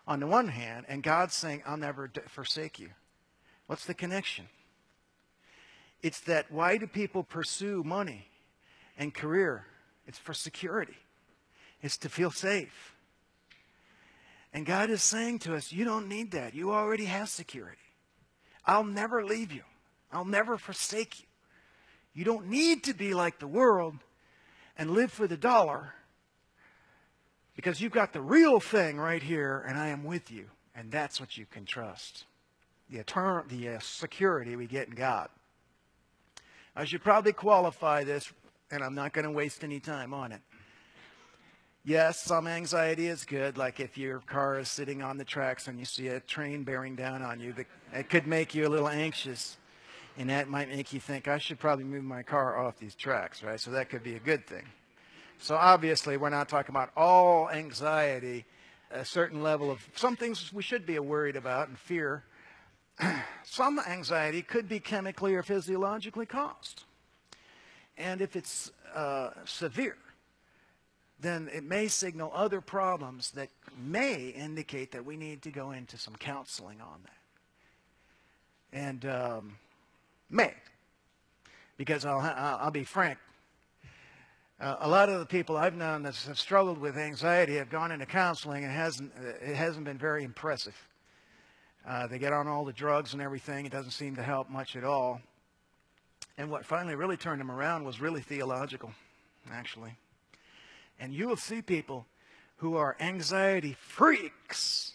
on the one hand, and God's saying, I'll never d- forsake you. What's the connection? It's that why do people pursue money and career? It's for security. It's to feel safe. And God is saying to us, you don't need that. You already have security. I'll never leave you. I'll never forsake you. You don't need to be like the world and live for the dollar, because you've got the real thing right here, and I am with you. And that's what you can trust. The eternal, the uh, security we get in God. I should probably qualify this, and I'm not going to waste any time on it. Yes, some anxiety is good, like if your car is sitting on the tracks and you see a train bearing down on you, it could make you a little anxious, and that might make you think, I should probably move my car off these tracks, right? So that could be a good thing. So obviously, we're not talking about all anxiety, a certain level of, some things we should be worried about and fear. Some anxiety could be chemically or physiologically caused. And if it's uh, severe, then it may signal other problems that may indicate that we need to go into some counseling on that. And um, may, because I'll, I'll be frank, uh, a lot of the people I've known that have struggled with anxiety have gone into counseling, and it hasn't, it hasn't been very impressive. Uh, they get on all the drugs and everything. It doesn't seem to help much at all. And what finally really turned them around was really theological, actually. And you will see people who are anxiety freaks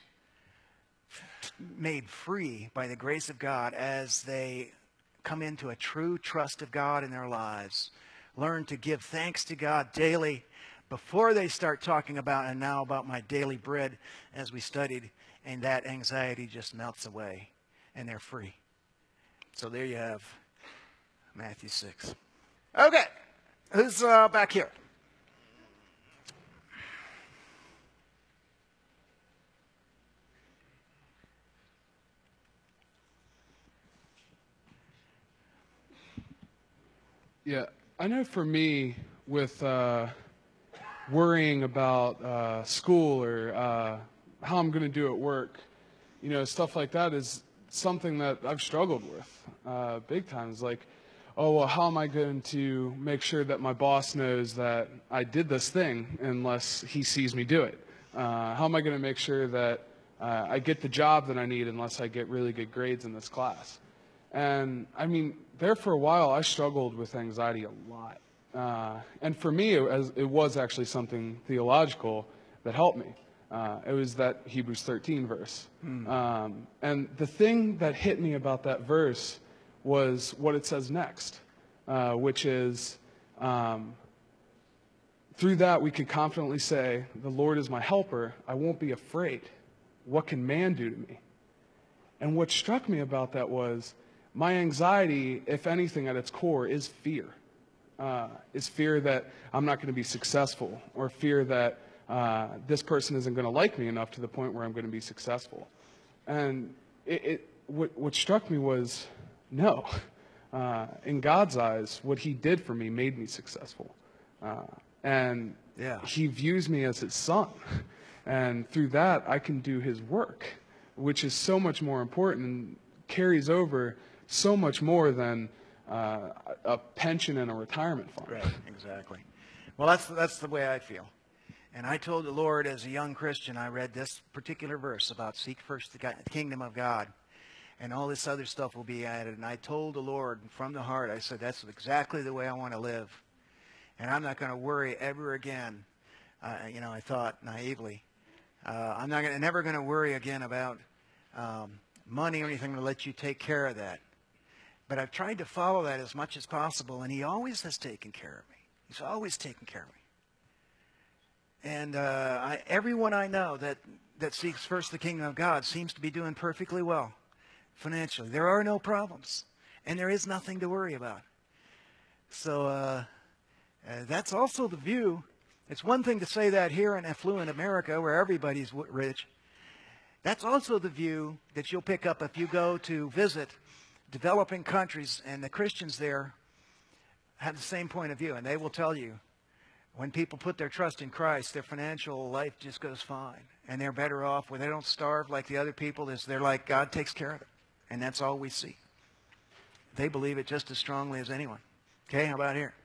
made free by the grace of God as they come into a true trust of God in their lives, learn to give thanks to God daily before they start talking about, and now about my daily bread, as we studied, and that anxiety just melts away and they're free. So there you have Matthew six. Okay, who's uh, back here? Yeah, I know for me, with uh, worrying about uh, school or uh, how I'm going to do at work, you know, stuff like that is something that I've struggled with uh, big times. Like, oh, well, how am I going to make sure that my boss knows that I did this thing unless he sees me do it? Uh, how am I going to make sure that uh, I get the job that I need unless I get really good grades in this class? And, I mean, there for a while, I struggled with anxiety a lot. Uh, and for me, it was, it was actually something theological that helped me. Uh, it was that Hebrews thirteen verse. Mm. Um, and the thing that hit me about that verse was what it says next, uh, which is, um, through that we can confidently say, the Lord is my helper, I won't be afraid. What can man do to me? And what struck me about that was, my anxiety, if anything at its core, is fear. Uh, is fear that I'm not going to be successful, or fear that uh, this person isn't going to like me enough to the point where I'm going to be successful. And it, it, what, what struck me was, no. Uh, in God's eyes, what he did for me made me successful. Uh, and yeah. He views me as his son. And through that, I can do his work, which is so much more important and carries over so much more than uh, a pension and a retirement fund. Right, exactly. Well, that's, that's the way I feel. And I told the Lord as a young Christian, I read this particular verse about seek first the kingdom of God, and all this other stuff will be added. And I told the Lord from the heart, I said, that's exactly the way I want to live. And I'm not going to worry ever again. Uh, you know, I thought naively. Uh, I'm not gonna, never going to worry again about um, money or anything to let you take care of that. But I've tried to follow that as much as possible, and he always has taken care of me. He's always taken care of me. And uh, I, everyone I know that, that seeks first the kingdom of God seems to be doing perfectly well financially. There are no problems, and there is nothing to worry about. So uh, uh, that's also the view. It's one thing to say that here in affluent America where everybody's w- rich. That's also the view that you'll pick up if you go to visit developing countries, and the Christians there have the same point of view, and they will tell you When people put their trust in Christ, their financial life just goes fine. And they're better off when they don't starve like the other people. They're like, God takes care of it. And that's all we see. They believe it just as strongly as anyone. Okay, how about here?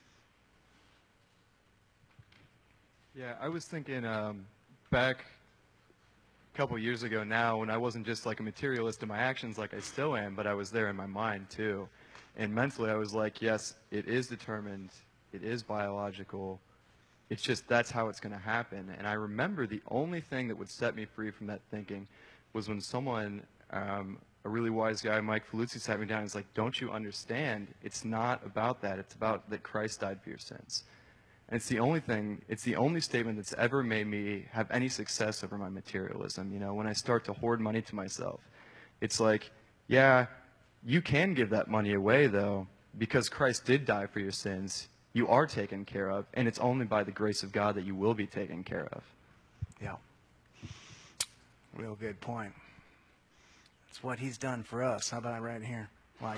Yeah, I was thinking um, back a couple years ago now when I wasn't just like a materialist in my actions like I still am, but I was there in my mind too. And mentally I was like, yes, it is determined. It is biological. It's just that's how it's going to happen. And I remember the only thing that would set me free from that thinking was when someone, um, a really wise guy, Mike Faluzzi, sat me down and was like, don't you understand? It's not about that. It's about that Christ died for your sins. And it's the only thing, it's the only statement that's ever made me have any success over my materialism. You know, when I start to hoard money to myself, it's like, yeah, you can give that money away, though, because Christ did die for your sins. You are taken care of, and it's only by the grace of God that you will be taken care of. Yeah. Real good point. It's what he's done for us. How about right here while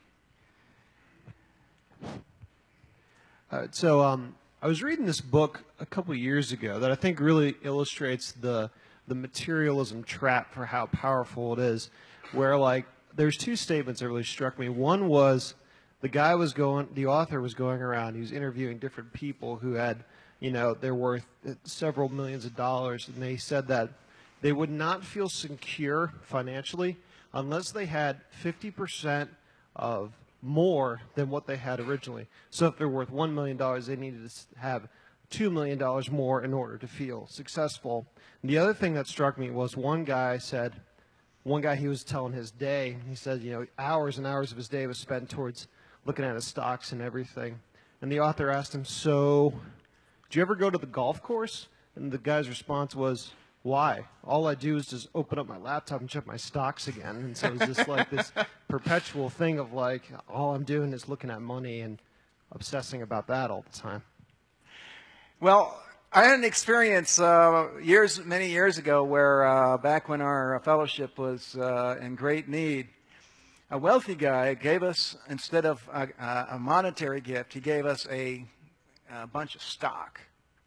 you're... Uh, so um, I was reading this book a couple years ago that I think really illustrates the the materialism trap for how powerful it is, where like there's two statements that really struck me. One was the guy was going, the author was going around, he was interviewing different people who had, you know, they're worth several millions of dollars, and they said that they would not feel secure financially unless they had fifty percent of more than what they had originally. So if they're worth one million dollars, they needed to have two million dollars more in order to feel successful. And the other thing that struck me was one guy said, one guy, he was telling his day, he said, you know, hours and hours of his day was spent towards looking at his stocks and everything. And the author asked him, so, do you ever go to the golf course? And the guy's response was, why? All I do is just open up my laptop and check my stocks again. And so it was just like this perpetual thing of like, all I'm doing is looking at money and obsessing about that all the time. Well, I had an experience uh, years, many years ago where uh, back when our fellowship was uh, in great need, a wealthy guy gave us, instead of a, a monetary gift, he gave us a, a bunch of stock.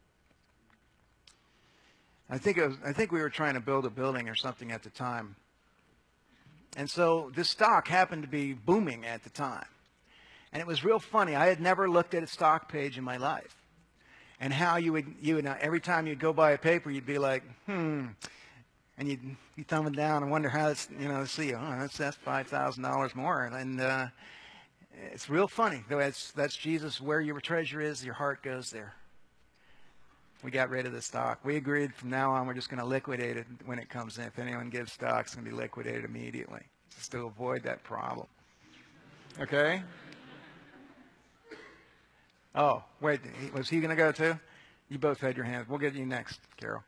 I think it was, I think we were trying to build a building or something at the time. And so this stock happened to be booming at the time. And it was real funny. I had never looked at a stock page in my life. And how you would, you would, every time you'd go buy a paper, you'd be like, hmm. And you'd be thumbing down and wonder how it's, you know, see, oh, that's, that's five thousand dollars more. And uh, it's real funny. That's, that's Jesus. Where your treasure is, your heart goes there. We got rid of the stock. We agreed from now on we're just going to liquidate it when it comes in. If anyone gives stock, it's going to be liquidated immediately, just to avoid that problem. Okay? Oh, wait. Was he going to go too? You both had your hands. We'll get you next, Carol.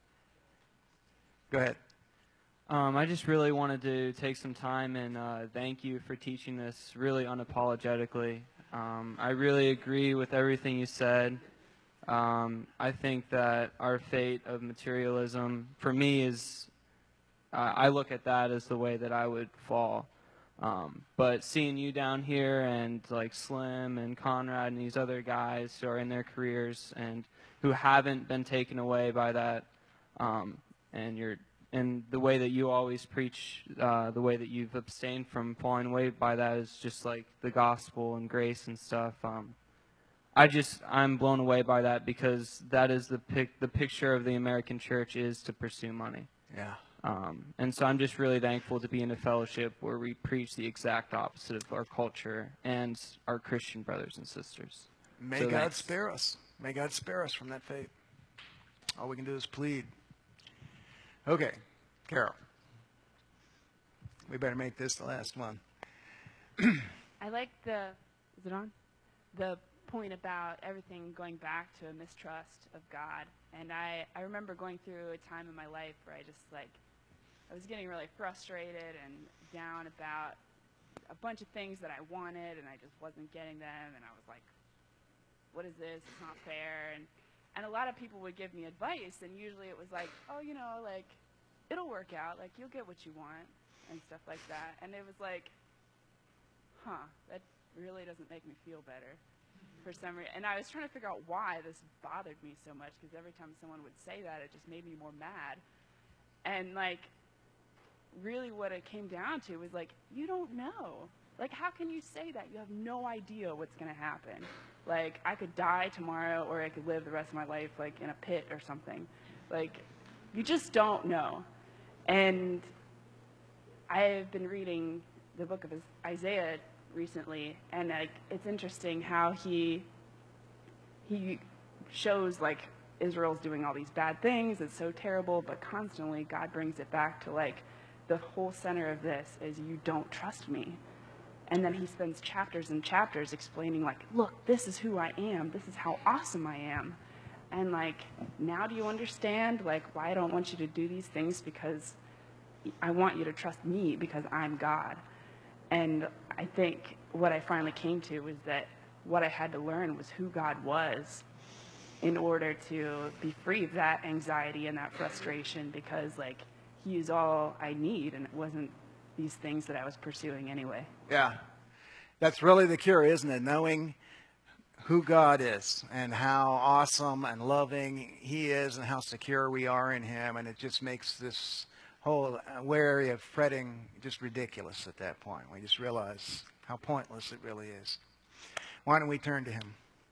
Go ahead. Um, I just really wanted to take some time and uh, thank you for teaching this really unapologetically. Um, I really agree with everything you said. Um, I think that our fate of materialism, for me, is, uh, I look at that as the way that I would fall. Um, but seeing you down here and like Slim and Conrad and these other guys who are in their careers and who haven't been taken away by that, um, and you're, and the way that you always preach, uh, the way that you've abstained from falling away by that is just like the gospel and grace and stuff. Um, I just, I'm blown away by that because that is the pic, the picture of the American church is to pursue money. Yeah. Um, and so I'm just really thankful to be in a fellowship where we preach the exact opposite of our culture and our Christian brothers and sisters. May So God thanks. spare us. May God spare us from that fate. All we can do is plead. Okay, Carol. We better make this the last one. I like the, is it on? The point about everything going back to a mistrust of God. And I, I remember going through a time in my life where I just like, I was getting really frustrated and down about a bunch of things that I wanted and I just wasn't getting them. And I was like, what is this? It's not fair. And, and a lot of people would give me advice, and usually it was like, oh, you know, like, it'll work out. Like, you'll get what you want and stuff like that. And it was like, huh, that really doesn't make me feel better. for some reason. And I was trying to figure out why this bothered me so much, because every time someone would say that, it just made me more mad. And, like, really what it came down to was, like, you don't know. Like, how can you say that? You have no idea what's going to happen. Like, I could die tomorrow, or I could live the rest of my life, like, in a pit or something. Like, you just don't know. And I've been reading the book of Isaiah recently, and like, it's interesting how he he shows, like, Israel's doing all these bad things, it's so terrible, but constantly God brings it back to, like, the whole center of this is you don't trust me. And then he spends chapters and chapters explaining, like, look, this is who I am, this is how awesome I am. And, like, now do you understand, like, why I don't want you to do these things? Because I want you to trust me, because I'm God. And I think what I finally came to was that what I had to learn was who God was in order to be free of that anxiety and that frustration, because, like, he is all I need, and it wasn't these things that I was pursuing anyway. Yeah. That's really the cure, isn't it? Knowing who God is and how awesome and loving he is and how secure we are in him. And it just makes this whole area of fretting just ridiculous at that point. We just realize how pointless it really is. Why don't we turn to him?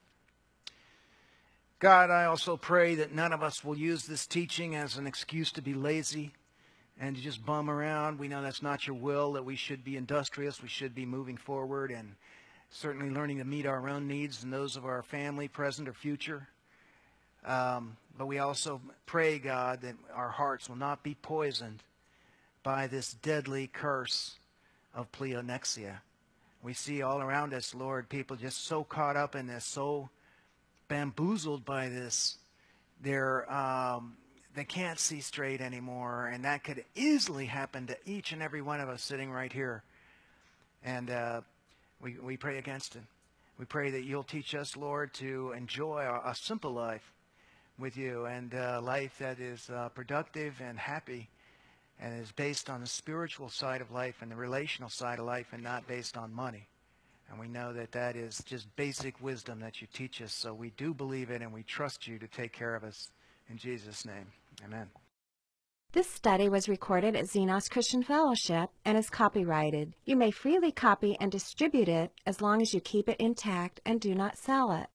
God, I also pray that none of us will use this teaching as an excuse to be lazy and to just bum around. We know that's not your will, that we should be industrious, we should be moving forward and certainly learning to meet our own needs and those of our family, present or future. Um, but we also pray, God, that our hearts will not be poisoned by this deadly curse of pleonexia. We see all around us, Lord, people just so caught up in this, so bamboozled by this, they're... Um, They can't see straight anymore, and that could easily happen to each and every one of us sitting right here. And uh, we, we pray against it. We pray that you'll teach us, Lord, to enjoy a, a simple life with you, and a life that is uh, productive and happy, and is based on the spiritual side of life and the relational side of life, and not based on money. And we know that that is just basic wisdom that you teach us, so we do believe it, and we trust you to take care of us. In Jesus' name, amen. This study was recorded at Xenos Christian Fellowship and is copyrighted. You may freely copy and distribute it as long as you keep it intact and do not sell it.